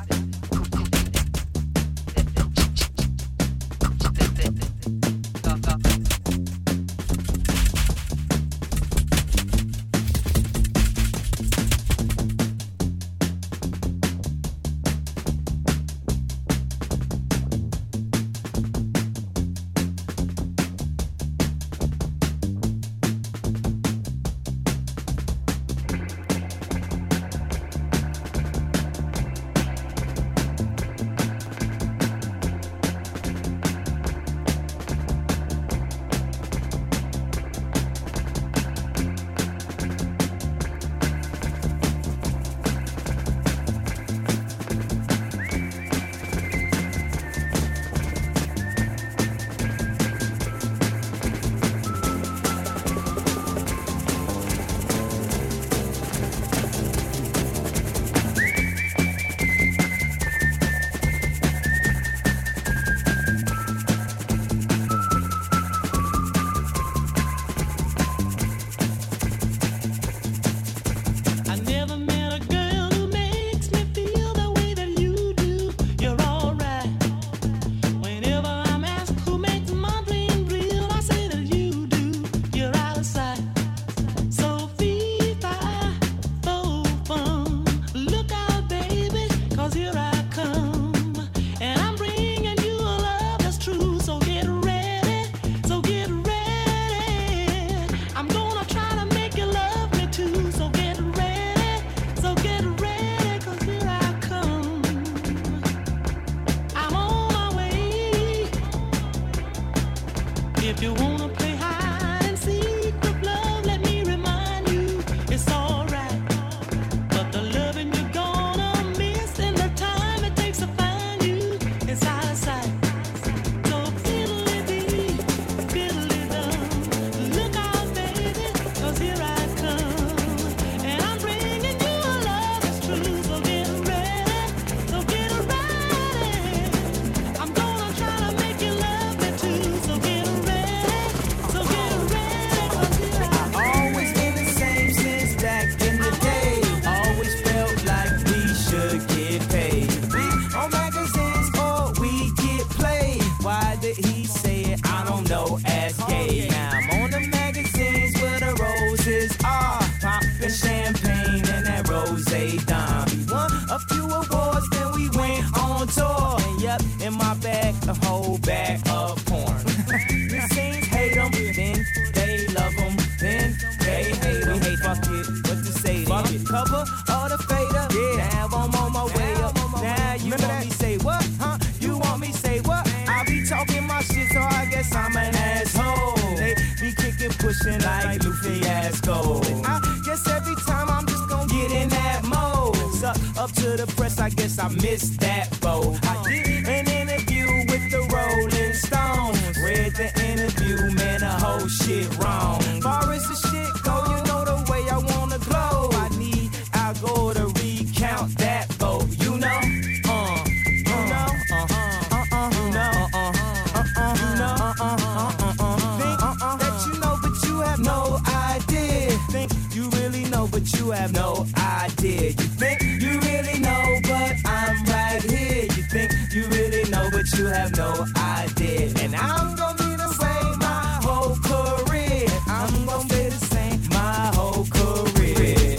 I missed that boat. I did an interview with the Rolling Stones. Read the interview, man, the whole shit wrong. Far as the shit go, you know the way I wanna glow. I need Al Gore to recount that vote. You know, uh, you know, uh, uh, uh, you know, uh, uh, uh, you know, uh, uh, uh, uh, think that you know, but you have no idea. Think you really know, but you have no idea. You think you really know, but I'm right here. You think you really know, but you have no idea. And I'm gonna be the same my whole career. I'm gonna be the same my whole career.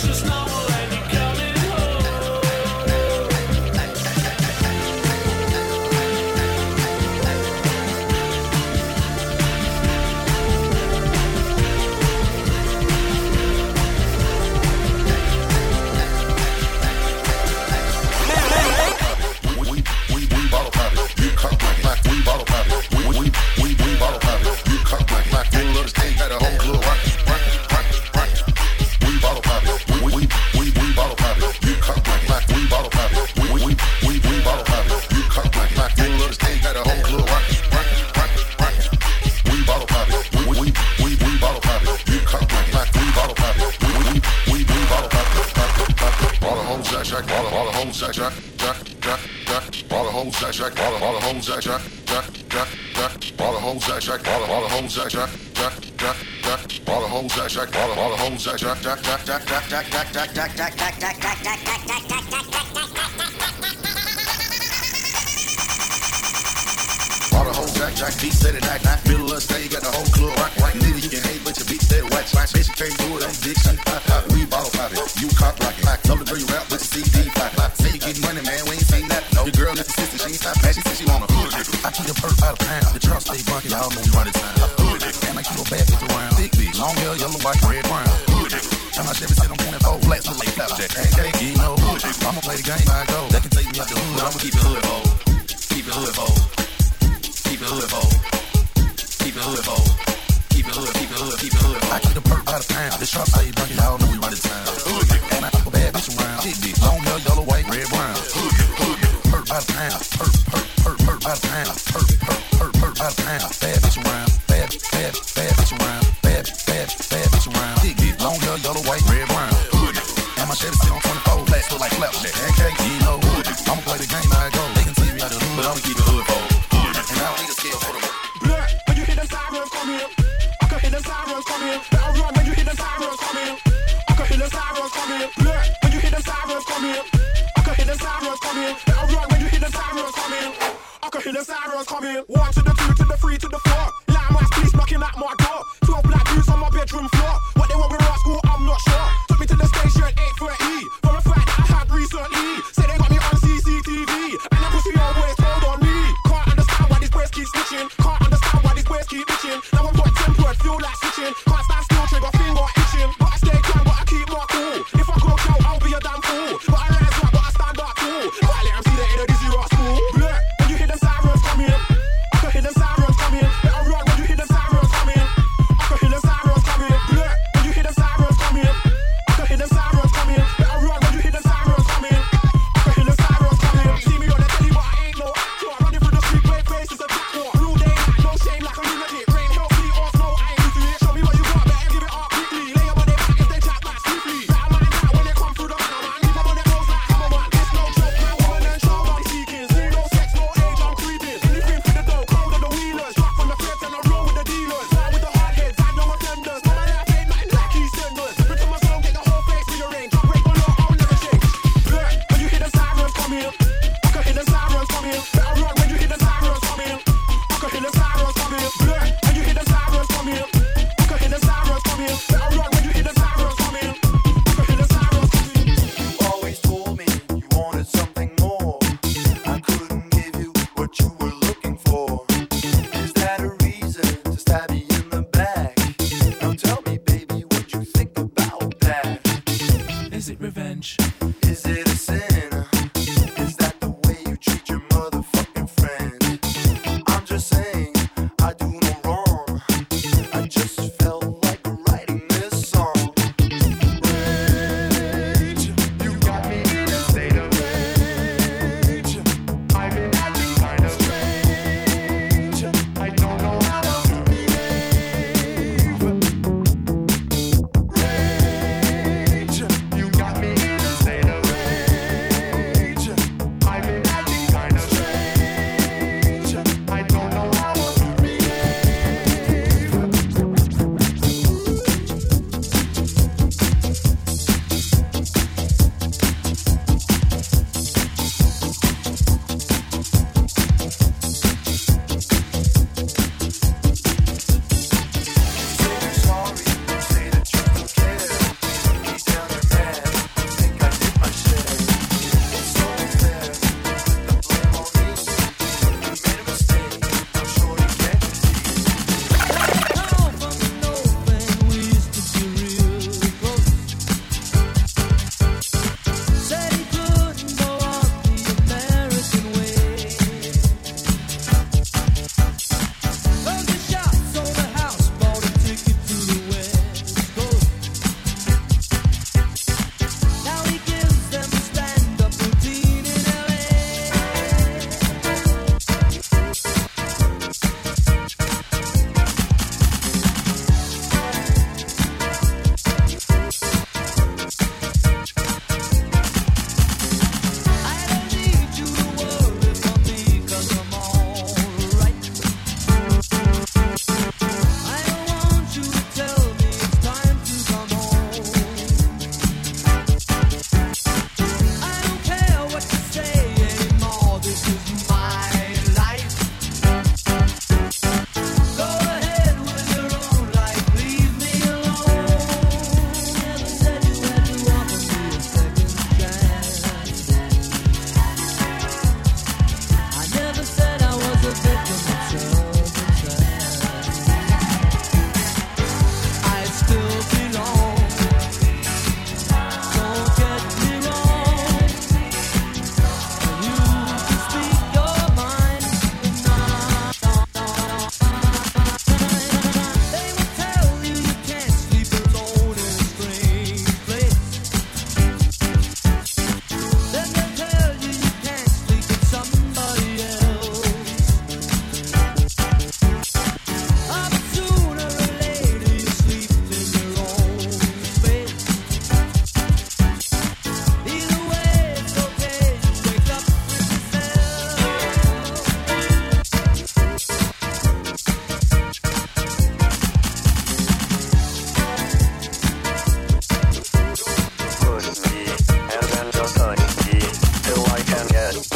Rage, you got me in a state of rage.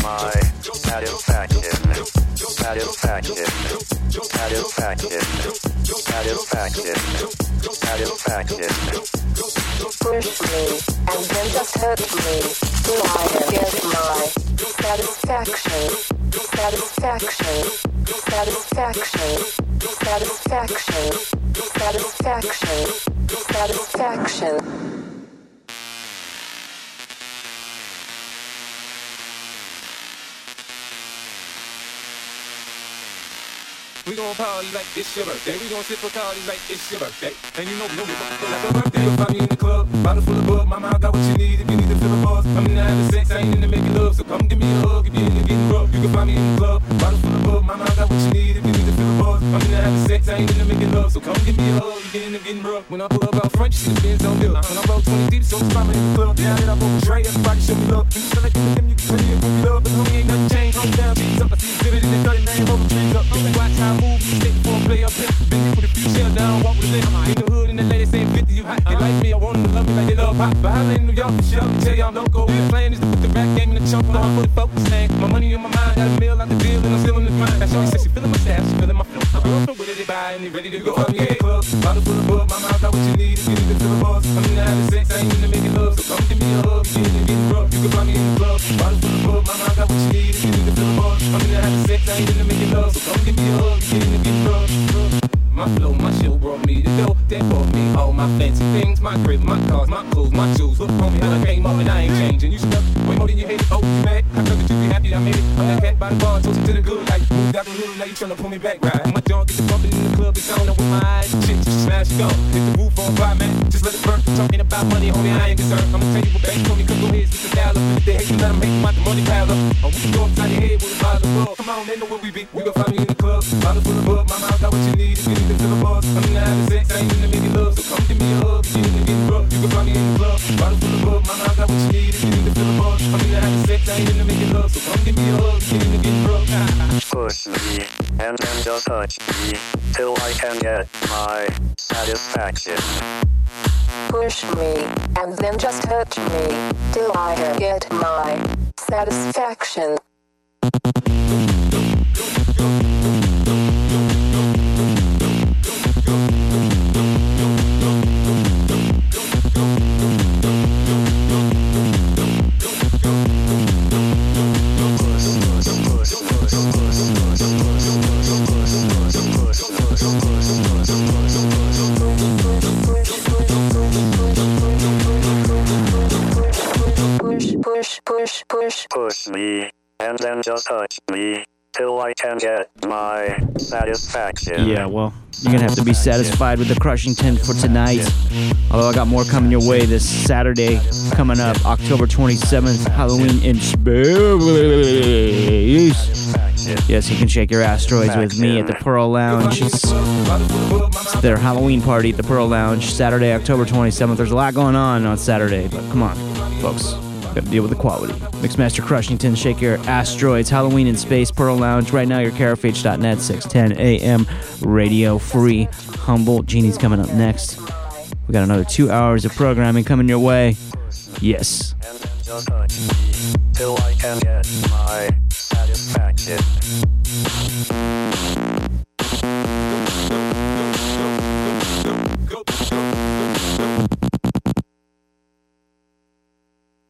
my satisfaction. Satisfaction. Satisfaction. Satisfaction. Satisfaction. Push me and then just hurt me till I get my satisfaction. Satisfaction. Satisfaction. Satisfaction. Satisfaction. Satisfaction. We gon' party like it's your birthday. We gon' sip a party like it's your birthday. And you know we know we gon' feel like a birthday. You'll find me in the club, bottle full of bug. Mama, I got what you need if you need to feel a buzz. I'm in the having sex, I ain't in the making love. So come give me a hug if you're in the getting rough. You can find me in the club, bottle full of bug. Mama, I got what you need if you need to feel a buzz. I'm in the having sex, I ain't in the making love. So come give me a hug if you're in the getting rough. When I pull up out front, you see the Benz on bill. When I roll twenty deep, so it's mama in the club. Down it up on the tray, everybody show me love. When you select with them, you can tell me if you love. But homie ain't nothing changed. Home down, G's up, I see exhibit in the thirty nine over trees up. Don't watch how I move, you stay before play up here. Been here with a few shells down, walk with a limb. In the hood and the ladies saying fifty, you hot. They like me, I want them to love me like they love pop. But holla in New York for sure, tell y'all I'm loco. The plan is to put the rap game in the chunk, but I'm fully focused, man. My money on my mind, got a meal out the deal, and I'm still in the grind. That's why she said she feeling my staff, she feeling my flow. My girlfriend with it, they buy, and they ready to go. I'm in the club, bottle full of bug. My mouth got what you need if you need to feel a buzz. I'm in the having sex, I ain't in the making love. So come give me a hug, if you're in the getting rough. You can find me in the club, bottle full of bug. My mouth got what you need if you need to feel a buzz. I'm in the having sex, I ain't in the making love. So come give me a hug, if you're in the getting rough. My flow, my show brought me the dough. That brought me all my fancy things. My crib, my cars, my clothes, my shoes. Look on me how I came up and I ain't changing. You stuck way more than you hated. Oh, you mad? I figured you be happy that I made it. I'm that cat by the bar, toasted to the good life. Moved out the hood, now you tryna pull me back, right? My junk get the bumping in the club, it's on with my eyes. Shit, just smash it go. Hit the roof on fire, man. Just let it burn. Talking about money, homie, I ain't concerned. I'ma tell you what bank told me, cause go ahead, stick the dial up. And if they hate you, let them hate you, out the money pile up. Oh, we can go upside your head with a bottle of bug. Come on, they know where we be. We gon' find me in the club. Bottle full of bug. My mouth got what you need if you need to feel a buzz. I'm in the having sex, I ain't in the making love. So come give me a hug if you're in the getting rough. You can find me in the club, bottle full of bug. My mouth got what you need if you need to feel a buzz. I'm in the having sex, I ain't in the making love. So come give me a hug if you're in the getting rough. Push me, and then just touch me, till I can get my satisfaction. Push me and then just hurt me till I get my satisfaction. Push, push, push. Push me, and then just touch me, till I can get my satisfaction. Yeah, well, you're gonna have to be satisfied with the Crushington for tonight. Although I got more coming your way this Saturday, coming up October twenty-seventh, Halloween in space. Yes, you can shake your asteroids with me at the Pearl Lounge. It's, it's their Halloween party at the Pearl Lounge, Saturday, October twenty-seventh. There's a lot going on on Saturday, but come on, folks. Gotta deal with the quality. Mixmaster Crushington, shake your asteroids, Halloween in space, Pearl Lounge. Right now, your K R F H dot net, six ten a.m. radio free. Humboldt. Genie's coming up next. We got another two hours of programming coming your way. Yes. Till I can get my satisfaction.